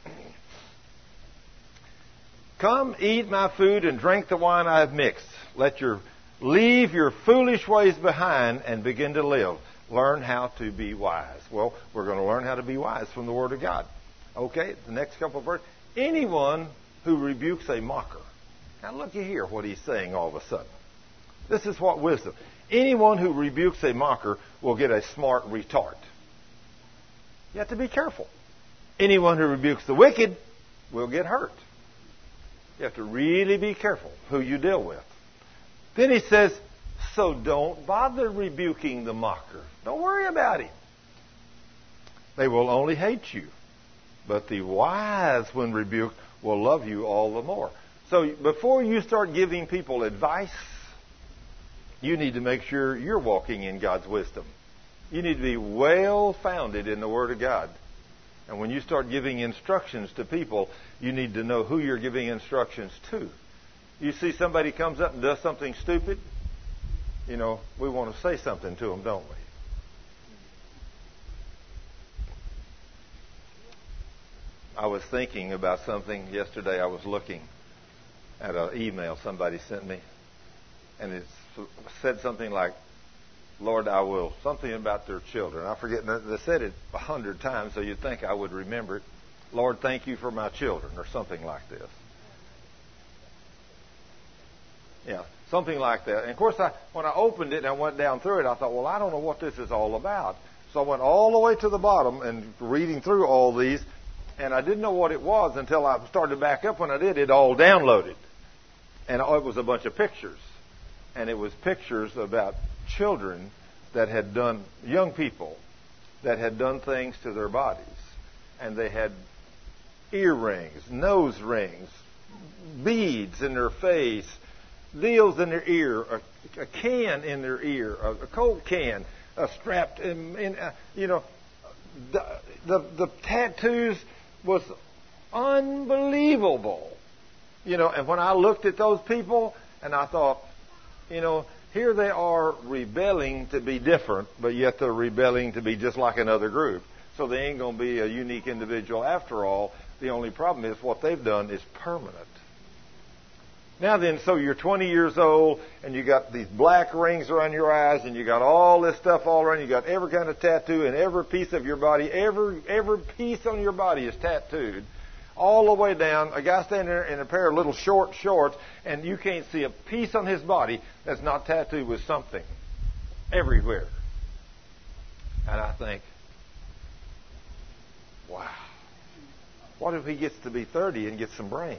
Come, eat my food and drink the wine I have mixed. Let your leave your foolish ways behind and begin to live. Learn how to be wise. Well, we're going to learn how to be wise from the Word of God. Okay, the next couple of verses. Anyone who rebukes a mocker. Now look here what he's saying all of a sudden. This is what wisdom. Anyone who rebukes a mocker will get a smart retort. You have to be careful. Anyone who rebukes the wicked will get hurt. You have to really be careful who you deal with. Then he says, So don't bother rebuking the mocker. Don't worry about him. They will only hate you. But the wise, when rebuked, will love you all the more. So before you start giving people advice, you need to make sure you're walking in God's wisdom. You need to be well founded in the Word of God. And when you start giving instructions to people, you need to know who you're giving instructions to. You see somebody comes up and does something stupid, you know, we want to say something to them, don't we? I was thinking about something yesterday. I was looking at an email somebody sent me, and it said something like, Lord, I will, something about their children. I forget, they said it a hundred times, so you'd think I would remember it. Lord, thank you for my children, or something like this. Yeah, something like that. And of course, I, when I opened it and I went down through it, I thought, well, I don't know what this is all about. So I went all the way to the bottom and reading through all these, and I didn't know what it was until I started back up. When I did, it all downloaded. And it was a bunch of pictures. And it was pictures about children that had done, young people, that had done things to their bodies. And they had earrings, nose rings, beads in their face, deals in their ear, a, a can in their ear, a, a Coke can, uh, strapped in, in uh, you know, the, the the tattoos was unbelievable. You know, and when I looked at those people, and I thought, you know, here they are rebelling to be different, but yet they're rebelling to be just like another group. So they ain't going to be a unique individual after all. The only problem is what they've done is permanent. Now then, so you're twenty years old, and you got these black rings around your eyes, and you got all this stuff all around. You got every kind of tattoo, and every piece of your body, every every piece on your body is tattooed, all the way down. A guy standing there in a pair of little short shorts, and you can't see a piece on his body that's not tattooed with something, everywhere. And I think, wow, what if he gets to be thirty and gets some brains?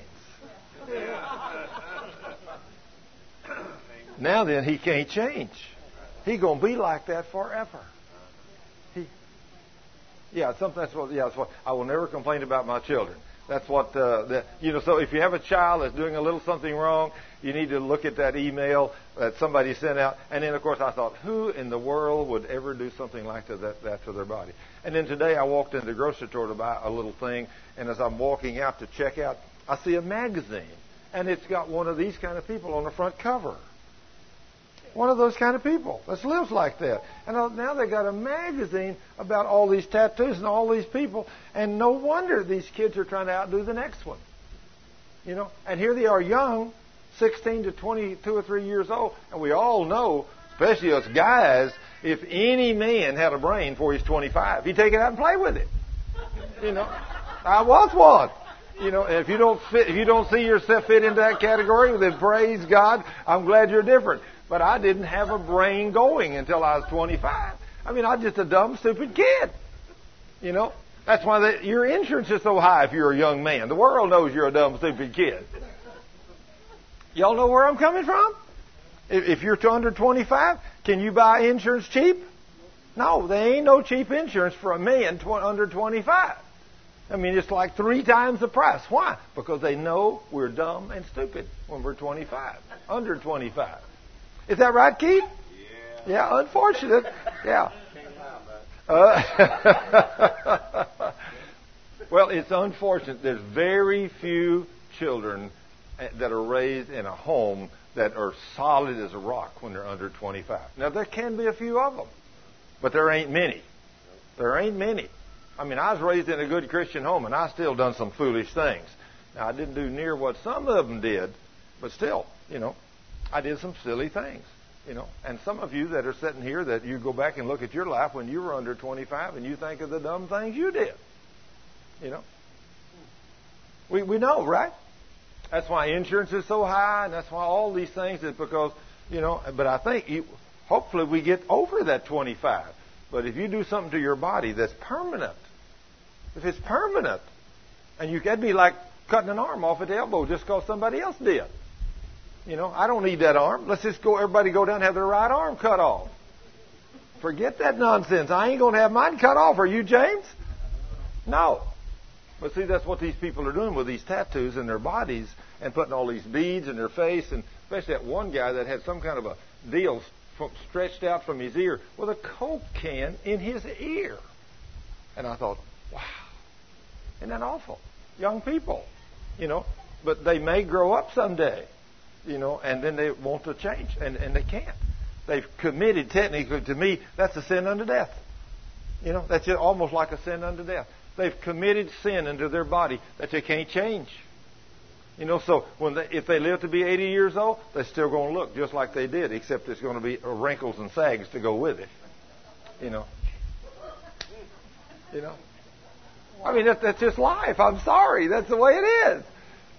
Now then, he can't change. He's going to be like that forever. He, yeah, something. That's what. Yeah, that's what. I will never complain about my children. That's what. Uh, the, you know. So if you have a child that's doing a little something wrong, you need to look at that email that somebody sent out. And then, of course, I thought, who in the world would ever do something like that, that to their body? And then today, I walked into the grocery store to buy a little thing, and as I'm walking out to check out, I see a magazine, and it's got one of these kind of people on the front cover. One of those kind of people that lives like that. And now they got a magazine about all these tattoos and all these people, and no wonder these kids are trying to outdo the next one. You know, and here they are young, sixteen to twenty-two or three years old, and we all know, especially us guys, if any man had a brain before he's twenty-five, he'd take it out and play with it. You know, I was one. You know, if you don't fit, if you don't see yourself fit into that category, then praise God. I'm glad you're different. But I didn't have a brain going until I was twenty-five. I mean, I was just a dumb, stupid kid. You know, that's why they, your insurance is so high if you're a young man. The world knows you're a dumb, stupid kid. Y'all know where I'm coming from? If, if you're under twenty-five, can you buy insurance cheap? No, there ain't no cheap insurance for a man tw- under twenty-five. I mean, it's like three times the price. Why? Because they know we're dumb and stupid when we're twenty-five, under twenty-five. Is that right, Keith? Yeah. Yeah, unfortunate. Yeah. Uh, well, it's unfortunate. There's very few children that are raised in a home that are solid as a rock when they're under twenty-five. Now, there can be a few of them, but there ain't many. There ain't many. I mean, I was raised in a good Christian home, and I still done some foolish things. Now, I didn't do near what some of them did, but still, you know, I did some silly things, you know. And some of you that are sitting here, that you go back and look at your life when you were under twenty-five, and you think of the dumb things you did, you know. We we know, right? That's why insurance is so high, and that's why all these things is because, you know. But I think you, hopefully we get over that twenty-five. But if you do something to your body that's permanent, if it's permanent, and you that'd be like cutting an arm off at the elbow just because somebody else did. You know, I don't need that arm. Let's just go, everybody go down and have their right arm cut off. Forget that nonsense. I ain't going to have mine cut off. Are you, James? No. But see, that's what these people are doing with these tattoos in their bodies and putting all these beads in their face, and especially that one guy that had some kind of a deal stretched out from his ear with a Coke can in his ear. And I thought, wow, isn't that awful? Young people, you know, but they may grow up someday, you know, and then they want to change, and, and they can't. They've committed, technically, to me, that's a sin unto death. You know, that's just almost like a sin unto death. They've committed sin into their body that they can't change. You know, so when they, if they live to be eighty years old, they're still going to look just like they did, except there's going to be wrinkles and sags to go with it. You know. You know. I mean, that, that's just life. I'm sorry. That's the way it is.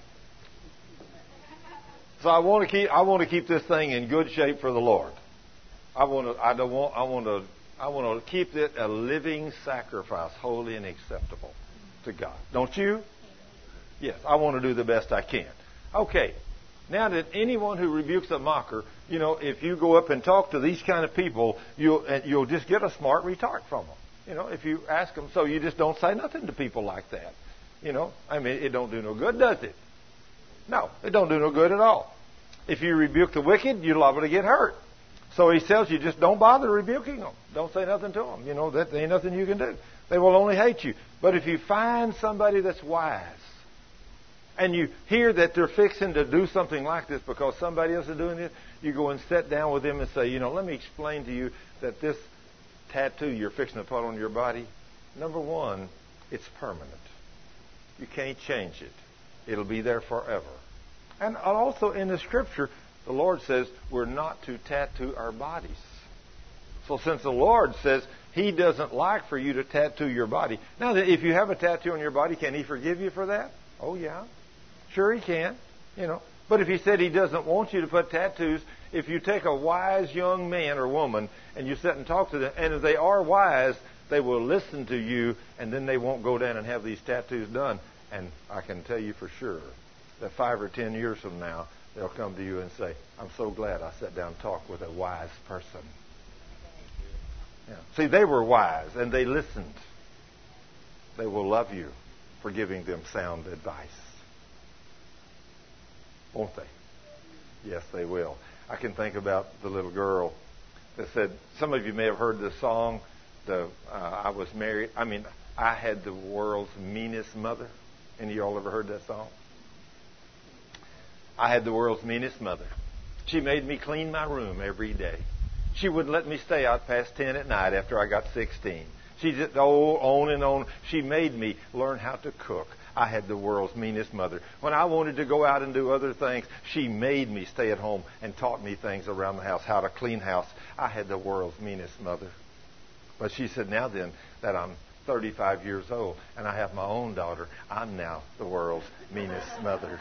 So I want to keep. I want to keep this thing in good shape for the Lord. I want to. I don't want. I want to. I want to keep it a living sacrifice, holy and acceptable to God. Don't you? Yes, I want to do the best I can. Okay. Now that anyone who rebukes a mocker, you know, if you go up and talk to these kind of people, you'll you'll just get a smart retort from them. You know, if you ask them, so you just don't say nothing to people like that. You know, I mean, it don't do no good, does it? No, it don't do no good at all. If you rebuke the wicked, you're liable to get hurt. So he tells you, just don't bother rebuking them. Don't say nothing to them. You know, that there ain't nothing you can do. They will only hate you. But if you find somebody that's wise, and you hear that they're fixing to do something like this because somebody else is doing this, you go and sit down with them and say, you know, let me explain to you that this tattoo you're fixing to put on your body, number one, it's permanent. You can't change it. It'll be there forever. And also in the Scripture, the Lord says we're not to tattoo our bodies. So since the Lord says He doesn't like for you to tattoo your body. Now, if you have a tattoo on your body, can He forgive you for that? Oh, yeah. Sure He can. You know. But if He said He doesn't want you to put tattoos, if you take a wise young man or woman and you sit and talk to them, and if they are wise, they will listen to you, and then they won't go down and have these tattoos done. And I can tell you for sure that five or ten years from now, they'll come to you and say, I'm so glad I sat down and talked with a wise person. Yeah. See, they were wise, and they listened. They will love you for giving them sound advice. Won't they? Yes, they will. I can think about the little girl that said, some of you may have heard this song, the uh, I was married, I mean, I had the world's meanest mother. Any of y'all ever heard that song? I had the world's meanest mother. She made me clean my room every day. She wouldn't let me stay out past ten at night after I got sixteen. She just, oh, on and on. She made me learn how to cook. I had the world's meanest mother. When I wanted to go out and do other things, she made me stay at home and taught me things around the house, how to clean house. I had the world's meanest mother. But she said, now then, that I'm thirty-five years old and I have my own daughter, I'm now the world's meanest mother.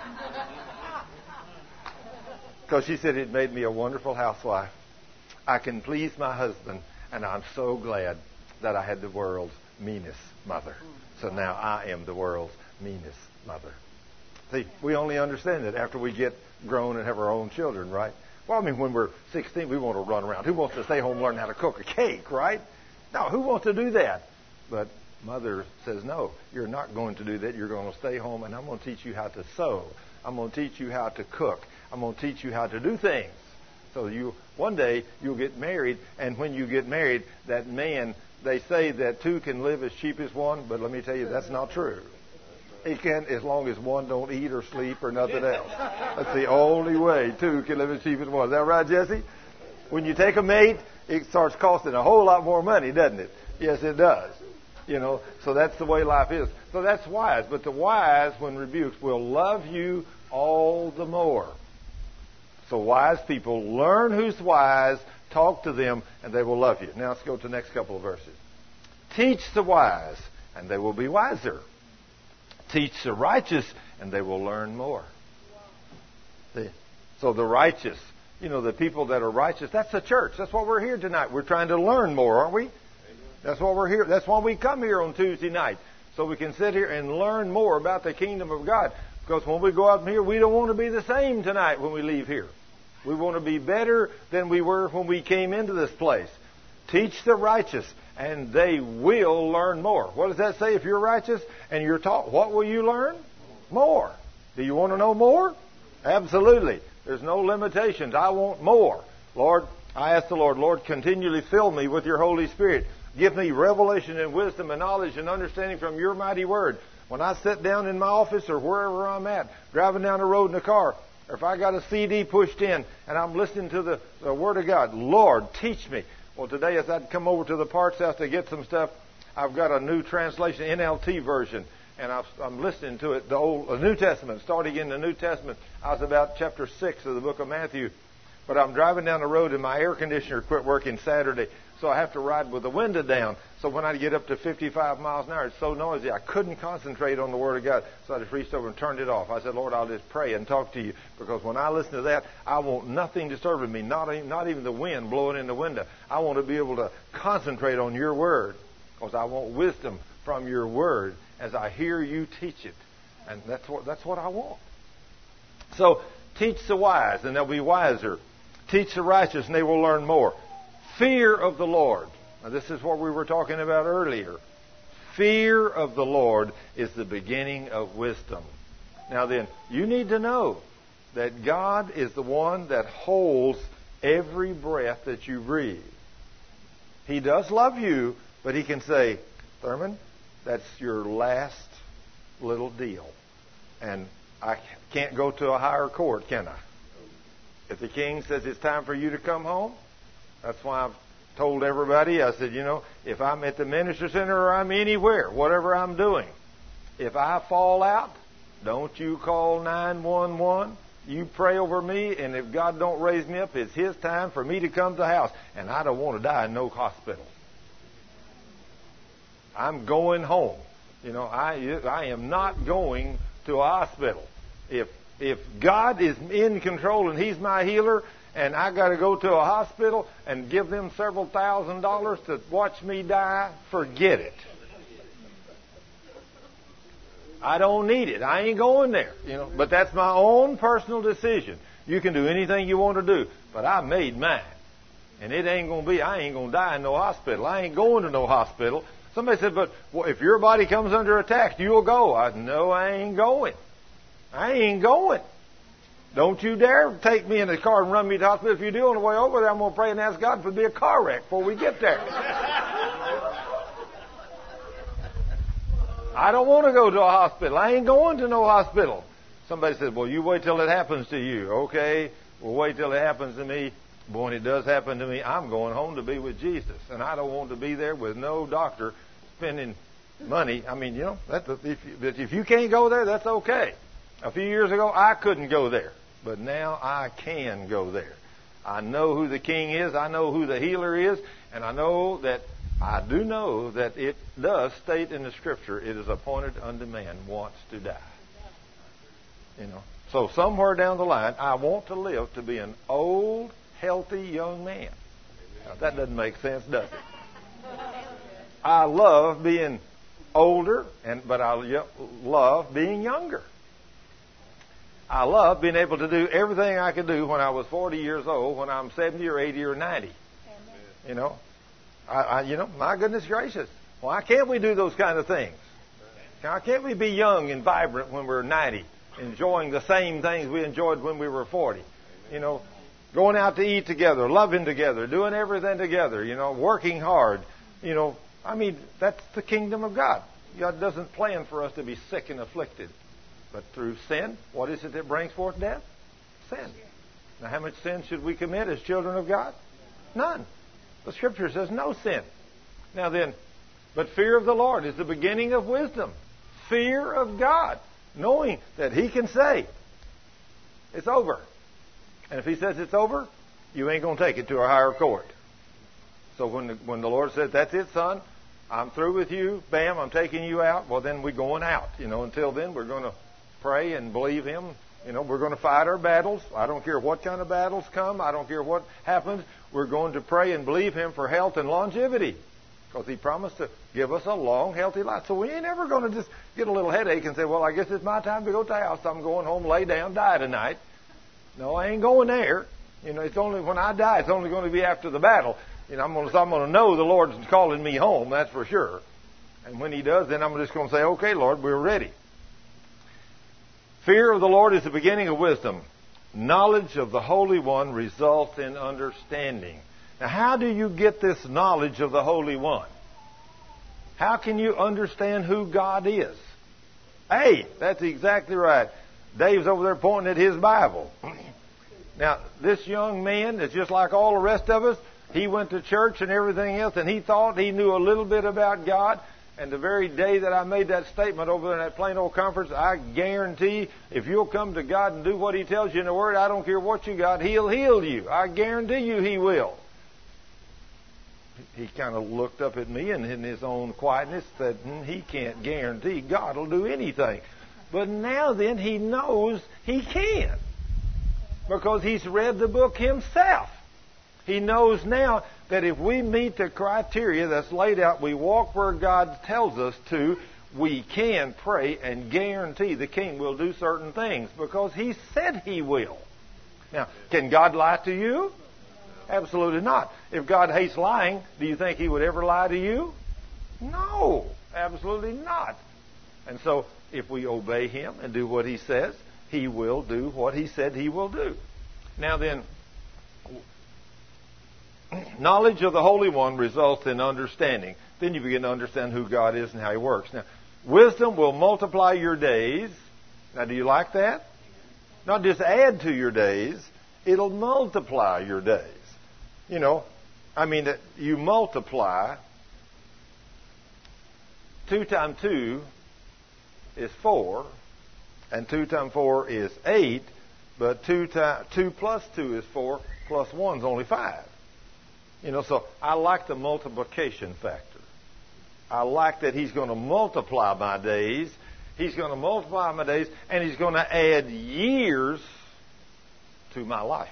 Because she said it made me a wonderful housewife. I can please my husband, and I'm so glad that I had the world's meanest mother. So now I am the world's meanest mother. See, we only understand that after we get grown and have our own children, right? Well, I mean, when we're sixteen, we want to run around. Who wants to stay home and learn how to cook a cake, right? No, who wants to do that? But Mother says, no, you're not going to do that. You're going to stay home, and I'm going to teach you how to sew. I'm going to teach you how to cook. I'm going to teach you how to do things. So you one day you'll get married, and when you get married, that man, they say that two can live as cheap as one, but let me tell you, that's not true. He can, as long as one don't eat or sleep or nothing else. That's the only way two can live as cheap as one. Is that right, Jesse? When you take a mate, it starts costing a whole lot more money, doesn't it? Yes, it does. You know, so that's the way life is. So that's wise. But the wise, when rebuked, will love you all the more. So wise people, learn who's wise, talk to them, and they will love you. Now let's go to the next couple of verses. Teach the wise, and they will be wiser. Teach the righteous, and they will learn more. See? So the righteous, you know, the people that are righteous, that's the church. That's what we're here tonight. We're trying to learn more, aren't we? That's what we're here. That's why we come here on Tuesday night, so we can sit here and learn more about the kingdom of God. Because when we go out from here, we don't want to be the same tonight when we leave here. We want to be better than we were when we came into this place. Teach the righteous, and they will learn more. What does that say? If you're righteous and you're taught, what will you learn? More. Do you want to know more? Absolutely. There's no limitations. I want more. Lord, I ask the Lord, Lord, continually fill me with your Holy Spirit. Give me revelation and wisdom and knowledge and understanding from your mighty word. When I sit down in my office or wherever I'm at, driving down the road in a car, or if I got a C D pushed in and I'm listening to the, the Word of God, Lord, teach me. Well, today as I'd come over to the parts house to get some stuff, I've got a new translation, N L T version, and I've, I'm listening to it, the Old the New Testament, starting in the New Testament. I was about chapter six of the book of Matthew. But I'm driving down the road and my air conditioner quit working Saturday, so I have to ride with the window down. So when I get up to fifty-five miles an hour, it's so noisy, I couldn't concentrate on the Word of God. So I just reached over and turned it off. I said, Lord, I'll just pray and talk to you, because when I listen to that, I want nothing disturbing me, not even, not even the wind blowing in the window. I want to be able to concentrate on your Word, because I want wisdom from your Word as I hear you teach it. And that's what, that's what I want. So teach the wise, and they'll be wiser. Teach the righteous, and they will learn more. Fear of the Lord. Now, this is what we were talking about earlier. Fear of the Lord is the beginning of wisdom. Now then, you need to know that God is the one that holds every breath that you breathe. He does love you, but He can say, Thurman, that's your last little deal. And I can't go to a higher court, can I? If the king says it's time for you to come home, that's why I've told everybody, I said, you know, if I'm at the minister center or I'm anywhere, whatever I'm doing, if I fall out, don't you call nine one one. You pray over me, and if God don't raise me up, it's His time for me to come to the house. And I don't want to die in no hospital. I'm going home. You know, I, I am not going to a hospital. If If God is in control and He's my healer, and I got to go to a hospital and give them several thousand dollars to watch me die, forget it. I don't need it. I ain't going there. You know, but that's my own personal decision. You can do anything you want to do, but I made mine, and it ain't going to be. I ain't going to die in no hospital. I ain't going to no hospital. Somebody said, "But well, if your body comes under attack, you'll go." I no, I ain't going. I ain't going. Don't you dare take me in the car and run me to the hospital. If you do, on the way over there, I'm going to pray and ask God for it to be a car wreck before we get there. I don't want to go to a hospital. I ain't going to no hospital. Somebody said, well, you wait till it happens to you. Okay, well, wait till it happens to me. But when it does happen to me, I'm going home to be with Jesus. And I don't want to be there with no doctor spending money. I mean, you know, that's, if, if you can't go there, that's okay. A few years ago, I couldn't go there, but now I can go there. I know who the King is. I know who the healer is. And I know that, I do know that it does state in the Scripture, it is appointed unto man once to die. You know, so somewhere down the line, I want to live to be an old, healthy young man. Now, that doesn't make sense, does it? I love being older, and but I love being younger. I love being able to do everything I could do when I was forty years old, when I'm seventy or eighty or ninety. Amen. You know, I, I, you know, my goodness gracious. Why can't we do those kind of things? Why can't we be young and vibrant when we're ninety, enjoying the same things we enjoyed when we were forty? You know, going out to eat together, loving together, doing everything together, you know, working hard. You know, I mean, that's the kingdom of God. God doesn't plan for us to be sick and afflicted. But through sin, what is it that brings forth death? Sin. Now, how much sin should we commit as children of God? None. The Scripture says no sin. Now then, but fear of the Lord is the beginning of wisdom. Fear of God. Knowing that He can say, it's over. And if He says it's over, you ain't going to take it to a higher court. So when the, when the Lord says, that's it, son, I'm through with you, bam, I'm taking you out, well, then we're going out. You know, until then, we're going to pray and believe Him. You know, we're going to fight our battles. I don't care what kind of battles come. I don't care what happens. We're going to pray and believe Him for health and longevity. Because He promised to give us a long, healthy life. So we ain't ever going to just get a little headache and say, well, I guess it's my time to go to the house. I'm going home, lay down, die tonight. No, I ain't going there. You know, it's only when I die, it's only going to be after the battle. You know, I'm going to, I'm going to know the Lord's calling me home, that's for sure. And when He does, then I'm just going to say, okay, Lord, we're ready. Fear of the Lord is the beginning of wisdom. Knowledge of the Holy One results in understanding. Now, how do you get this knowledge of the Holy One? How can you understand who God is? Hey, that's exactly right. Dave's over there pointing at his Bible. Now, this young man is just like all the rest of us. He went to church and everything else, and he thought he knew a little bit about God. And the very day that I made that statement over there in that plain old conference, I guarantee if you'll come to God and do what He tells you in the Word, I don't care what you got, He'll heal you. I guarantee you He will. He kind of looked up at me and in his own quietness said, hmm, he can't guarantee God will do anything. But now then he knows He can. Because he's read the book himself. He knows now that if we meet the criteria that's laid out, we walk where God tells us to, we can pray and guarantee the King will do certain things because He said He will. Now, can God lie to you? Absolutely not. If God hates lying, do you think He would ever lie to you? No, absolutely not. And so, if we obey Him and do what He says, He will do what He said He will do. Now then, knowledge of the Holy One results in understanding. Then you begin to understand who God is and how He works. Now, wisdom will multiply your days. Now, do you like that? Not just add to your days. It'll multiply your days. You know, I mean, you multiply. Two times two is four, and two times four is eight, but two, times, two plus two is four, plus one is only five. You know, so I like the multiplication factor. I like that He's going to multiply my days. He's going to multiply my days, and He's going to add years to my life.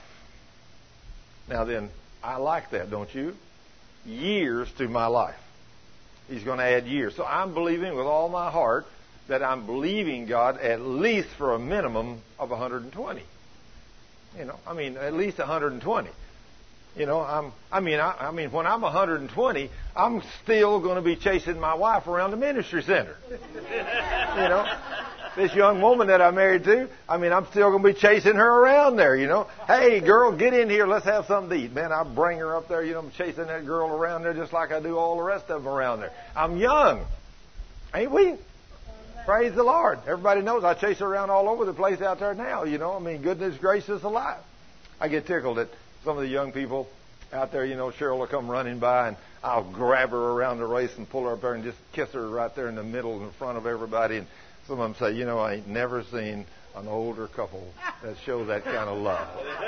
Now then, I like that, don't you? Years to my life. He's going to add years. So I'm believing with all my heart that I'm believing God at least for a minimum of one hundred twenty. You know, I mean, at least one hundred twenty. You know, I'm, I mean, I, I mean, when I'm one hundred twenty, I'm still going to be chasing my wife around the ministry center. You know, this young woman that I married to, I mean, I'm still going to be chasing her around there, you know. Hey, girl, get in here. Let's have something to eat. Man, I bring her up there, you know, I'm chasing that girl around there just like I do all the rest of them around there. I'm young. Ain't we? Praise the Lord. Everybody knows I chase her around all over the place out there now, you know. I mean, goodness gracious alive. I get tickled at some of the young people out there, you know. Cheryl will come running by and I'll grab her around the waist and pull her up there and just kiss her right there in the middle in front of everybody. And some of them say, you know, I ain't never seen an older couple that show that kind of love.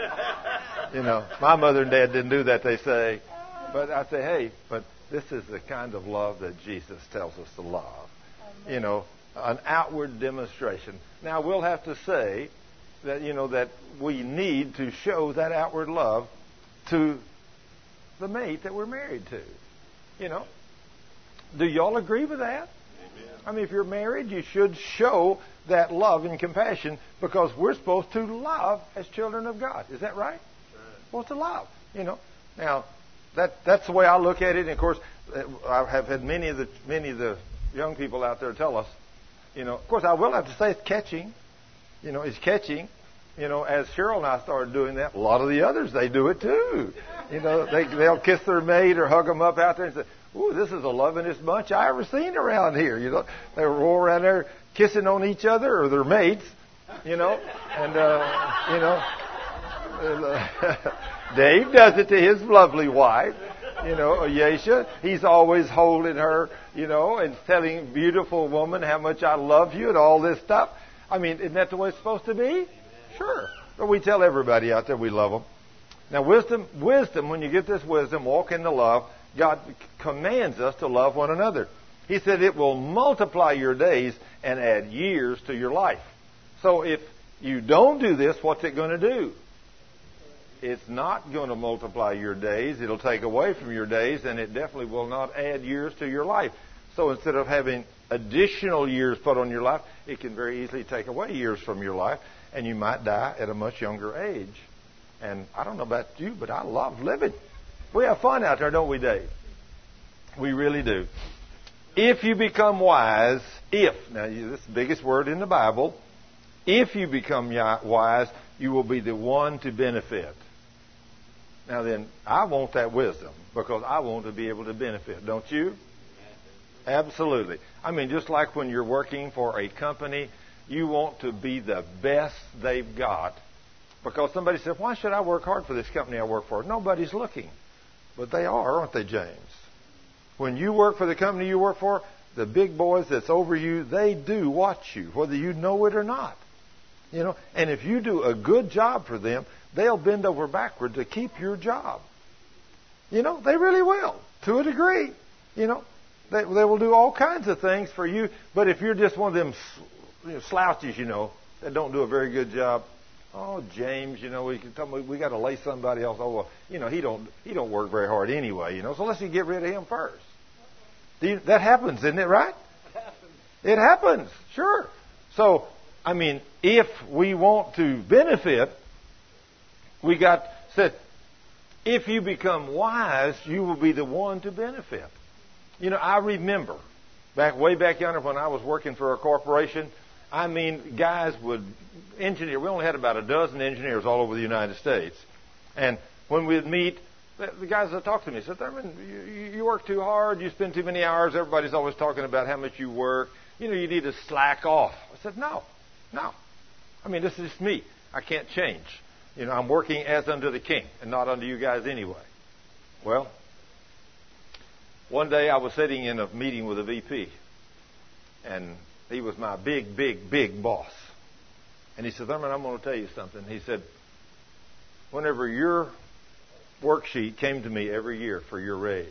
You know, my mother and dad didn't do that, they say. But I say, hey, but this is the kind of love that Jesus tells us to love. You know, an outward demonstration. Now, we'll have to say that, you know, that we need to show that outward love to the mate that we're married to. You know, do y'all agree with that? Amen. I mean, if you're married, you should show that love and compassion because we're supposed to love as children of God. Is that right? Sure. Supposed to love, you know. Now, that that's the way I look at it. And of course, I have had many of the many of the young people out there tell us, you know, of course, I will have to say it's catching. You know, it's catching. You know, as Cheryl and I started doing that, a lot of the others, they do it too. You know, they, they'll kiss their mate or hug them up out there and say, ooh, this is the lovingest bunch I ever seen around here. You know, they roll around there kissing on each other or their mates, you know. And, uh, you know, Dave does it to his lovely wife, you know, Ayesha. He's always holding her, you know, and telling beautiful woman how much I love you and all this stuff. I mean, isn't that the way it's supposed to be? Sure. But we tell everybody out there we love them. Now, wisdom, wisdom, when you get this wisdom, walk in the love, God commands us to love one another. He said it will multiply your days and add years to your life. So if you don't do this, what's it going to do? It's not going to multiply your days. It'll take away from your days, and it definitely will not add years to your life. So instead of having additional years put on your life, it can very easily take away years from your life, and you might die at a much younger age. And I don't know about you, but I love living. We have fun out there, don't we, Dave? We really do. If you become wise, if, now this is the biggest word in the Bible, if you become wise, you will be the one to benefit. Now then, I want that wisdom because I want to be able to benefit, don't you? Absolutely. I mean, just like when you're working for a company, you want to be the best they've got. Because somebody said, why should I work hard for this company I work for? Nobody's looking. But they are, aren't they, James? When you work for the company you work for, the big boys that's over you, they do watch you, whether you know it or not. You know, and if you do a good job for them, they'll bend over backward to keep your job. You know, they really will, to a degree. You know, they, they will do all kinds of things for you. But if you're just one of them you know, slouches, you know, that don't do a very good job, oh, James, you know, we can tell me we got to lay somebody else. Oh, well, you know, he don't he don't work very hard anyway. You know, so let's just get rid of him first. Do you, that happens, isn't it? Right? It happens. It happens, sure. So, I mean, if we want to benefit, we got said, if you become wise, you will be the one to benefit. You know, I remember back way back yonder when I was working for a corporation. I mean, guys would engineer. We only had about a dozen engineers all over the United States. And when we'd meet, the guys that talked to me said, Thurman, you, you work too hard. You spend too many hours. Everybody's always talking about how much you work. You know, you need to slack off. I said, no, no. I mean, this is just me. I can't change. You know, I'm working as unto the king and not unto you guys anyway. Well, one day I was sitting in a meeting with a V P. And he was my big, big, big boss. And he said, Thurman, I'm going to tell you something. He said, whenever your worksheet came to me every year for your raise,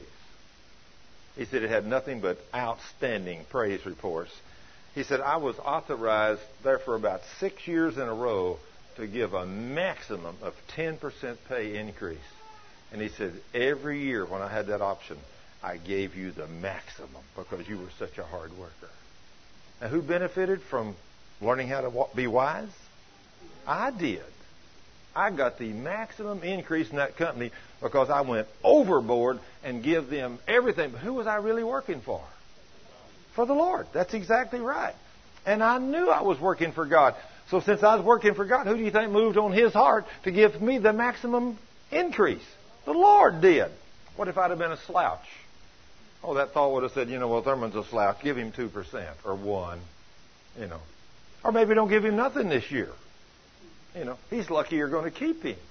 he said it had nothing but outstanding praise reports. He said, I was authorized there for about six years in a row to give a maximum of ten percent pay increase. And he said, every year when I had that option, I gave you the maximum because you were such a hard worker. Now, who benefited from learning how to be wise? I did. I got the maximum increase in that company because I went overboard and give them everything. But who was I really working for? For the Lord. That's exactly right. And I knew I was working for God. So since I was working for God, who do you think moved on His heart to give me the maximum increase? The Lord did. What if I'd have been a slouch? Oh, that thought would have said, you know, well, Thurman's a slouch. Give him two percent or one, you know. Or maybe don't give him nothing this year. You know, he's lucky you're going to keep him.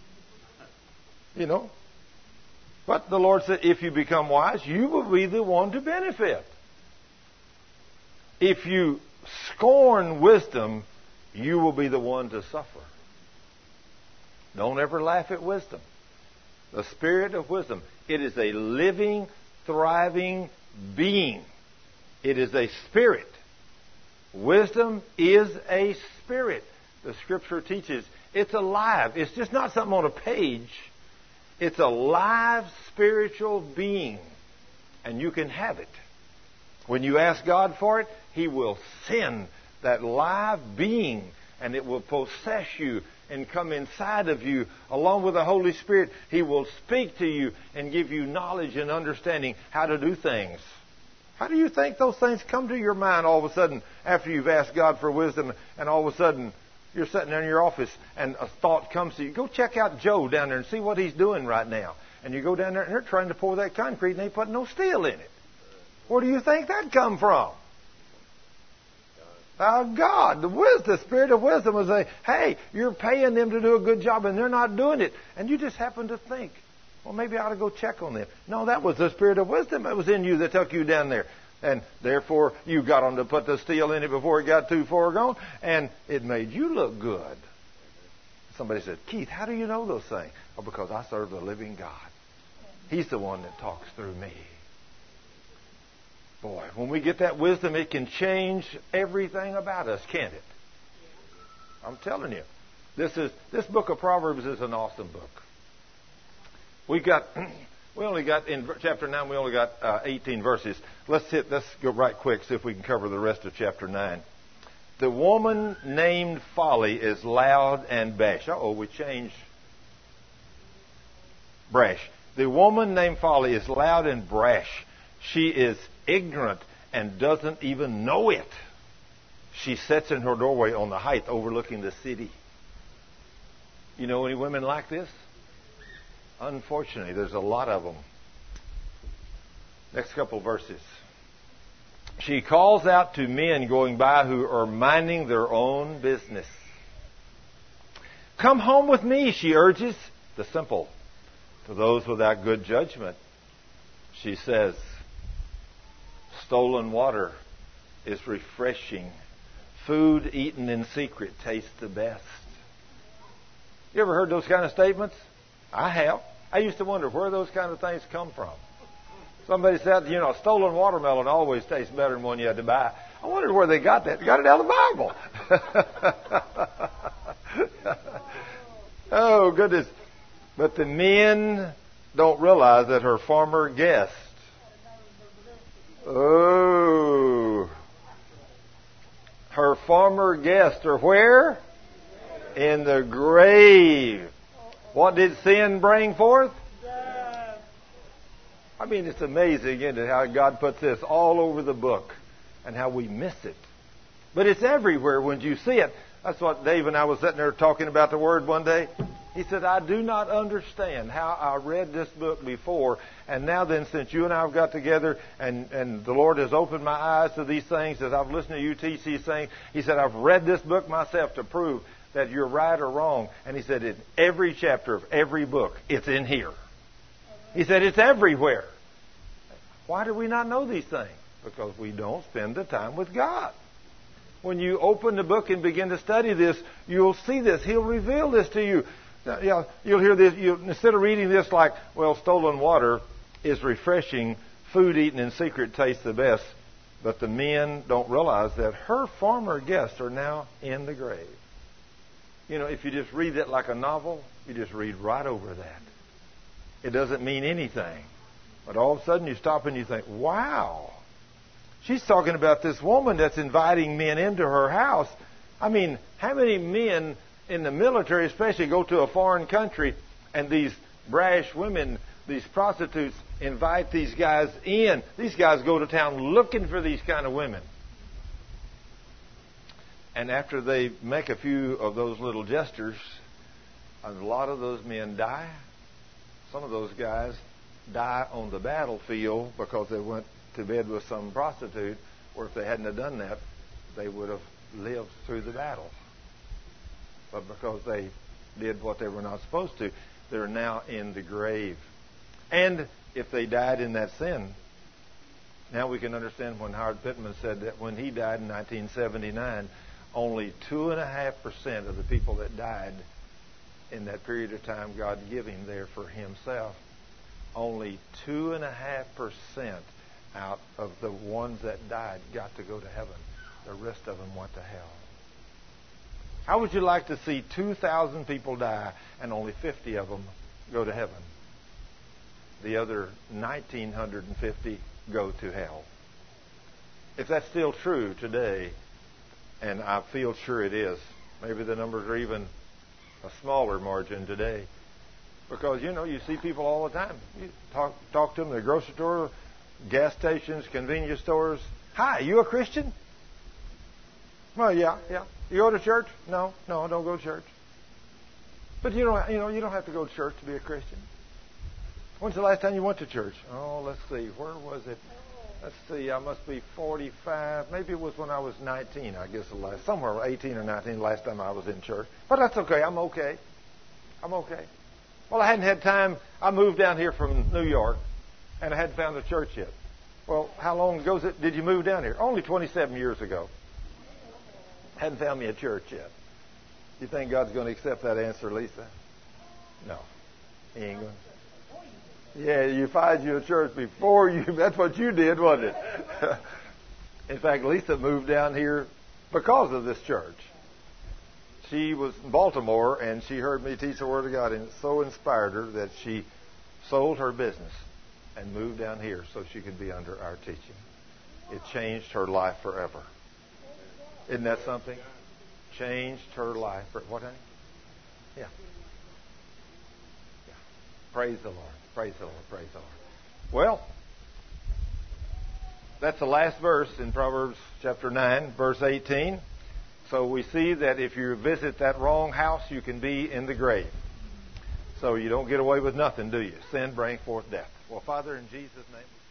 You know. But the Lord said, if you become wise, you will be the one to benefit. If you scorn wisdom, you will be the one to suffer. Don't ever laugh at wisdom. The spirit of wisdom, it is a living, thriving being. It is a spirit. Wisdom is a spirit. The Scripture teaches it's alive. It's just not something on a page. It's a live spiritual being. And you can have it. When you ask God for it, He will send that live being and it will possess you and come inside of you along with the Holy Spirit. He will speak to you and give you knowledge and understanding how to do things. How do you think those things come to your mind all of a sudden after you've asked God for wisdom and all of a sudden you're sitting there in your office and a thought comes to you? Go check out Joe down there and see what he's doing right now. And you go down there and they're trying to pour that concrete and they put no steel in it. Where do you think that come from? Uh, God, the wisdom, the spirit of wisdom will say, hey, you're paying them to do a good job and they're not doing it. And you just happen to think, well, maybe I ought to go check on them. No, that was the spirit of wisdom that was in you that took you down there. And therefore, you got them to put the steel in it before it got too far gone. And it made you look good. Somebody said, Keith, how do you know those things? Oh, because I serve the living God. He's the one that talks through me. Boy, when we get that wisdom, it can change everything about us, can't it? I'm telling you. This is this book of Proverbs is an awesome book. We got we only got in chapter nine. We only got uh, eighteen verses. Let's hit. Let's go right quick. See if we can cover the rest of chapter nine. The woman named Folly is loud and brash. Uh oh, we changed. Brash. The woman named Folly is loud and brash. She is ignorant and doesn't even know it. She sits in her doorway on the height overlooking the city. You know any women like this? Unfortunately, there's a lot of them. Next couple verses. She calls out to men going by who are minding their own business. Come home with me, she urges the simple. To those without good judgment, she says, stolen water is refreshing. Food eaten in secret tastes the best. You ever heard those kind of statements? I have. I used to wonder where those kind of things come from. Somebody said, you know, stolen watermelon always tastes better than one you had to buy. I wondered where they got that. They got it out of the Bible. Oh, goodness. But the men don't realize that her former guest, oh, her former guests are where? In the grave. What did sin bring forth? Death. I mean, it's amazing, isn't it, how God puts this all over the book and how we miss it. But it's everywhere when you see it. That's what Dave and I was sitting there talking about the Word one day. He said, I do not understand how I read this book before, and now then, since you and I have got together and, and the Lord has opened my eyes to these things as I've listened to you teach these things, he said, I've read this book myself to prove that you're right or wrong. And he said, in every chapter of every book, it's in here. He said, it's everywhere. Why do we not know these things? Because we don't spend the time with God. When you open the book and begin to study this, you'll see this. He'll reveal this to you. Yeah, you'll hear this. You, instead of reading this like, well, stolen water is refreshing, food eaten in secret tastes the best. But the men don't realize that her former guests are now in the grave. You know, if you just read that like a novel, you just read right over that. It doesn't mean anything. But all of a sudden you stop and you think, wow. She's talking about this woman that's inviting men into her house. I mean, how many men in the military especially go to a foreign country and these brash women, these prostitutes, invite these guys in. These guys go to town looking for these kind of women. And after they make a few of those little gestures, a lot of those men die. Some of those guys die on the battlefield because they went to bed with some prostitute, or if they hadn't have done that, they would have lived through the battle. But because they did what they were not supposed to, they're now in the grave. And if they died in that sin, now we can understand when Howard Pittman said that when he died in nineteen seventy-nine, only two and a half percent of the people that died in that period of time God gave him there for himself, only two and a half percent out of the ones that died got to go to heaven. The rest of them went to hell. How would you like to see two thousand people die and only fifty of them go to heaven? The other one thousand nine hundred fifty go to hell. If that's still true today, and I feel sure it is, maybe the numbers are even a smaller margin today. Because, you know, you see people all the time. You talk, talk to them at the grocery store, gas stations, convenience stores. Hi, you a Christian? Well, yeah, yeah. You go to church? No, no, I don't go to church. But you don't, you know, you don't have to go to church to be a Christian. When's the last time you went to church? Oh, let's see. Where was it? Let's see. I must be forty-five. Maybe it was when I was nineteen. I guess the last, somewhere eighteen or nineteen. Last time I was in church. But that's okay. I'm okay. I'm okay. Well, I hadn't had time. I moved down here from New York, and I hadn't found a church yet. Well, how long ago did you move down here? Only twenty-seven years ago. Hadn't found me a church yet. You think God's going to accept that answer, Lisa? No. He ain't going to. Yeah, you find you a church before you. That's what you did, wasn't it? In fact, Lisa moved down here because of this church. she was in Baltimore, and she heard me teach the Word of God, and it so inspired her that she sold her business and moved down here so she could be under our teaching. It changed her life forever. Isn't that something? Changed her life. For, what, honey? Yeah. yeah. Praise the Lord. Praise the Lord. Praise the Lord. Well, that's the last verse in Proverbs chapter nine, verse eighteen. So we see that if you visit that wrong house, you can be in the grave. So you don't get away with nothing, do you? Sin bring forth death. Well, Father, in Jesus' name.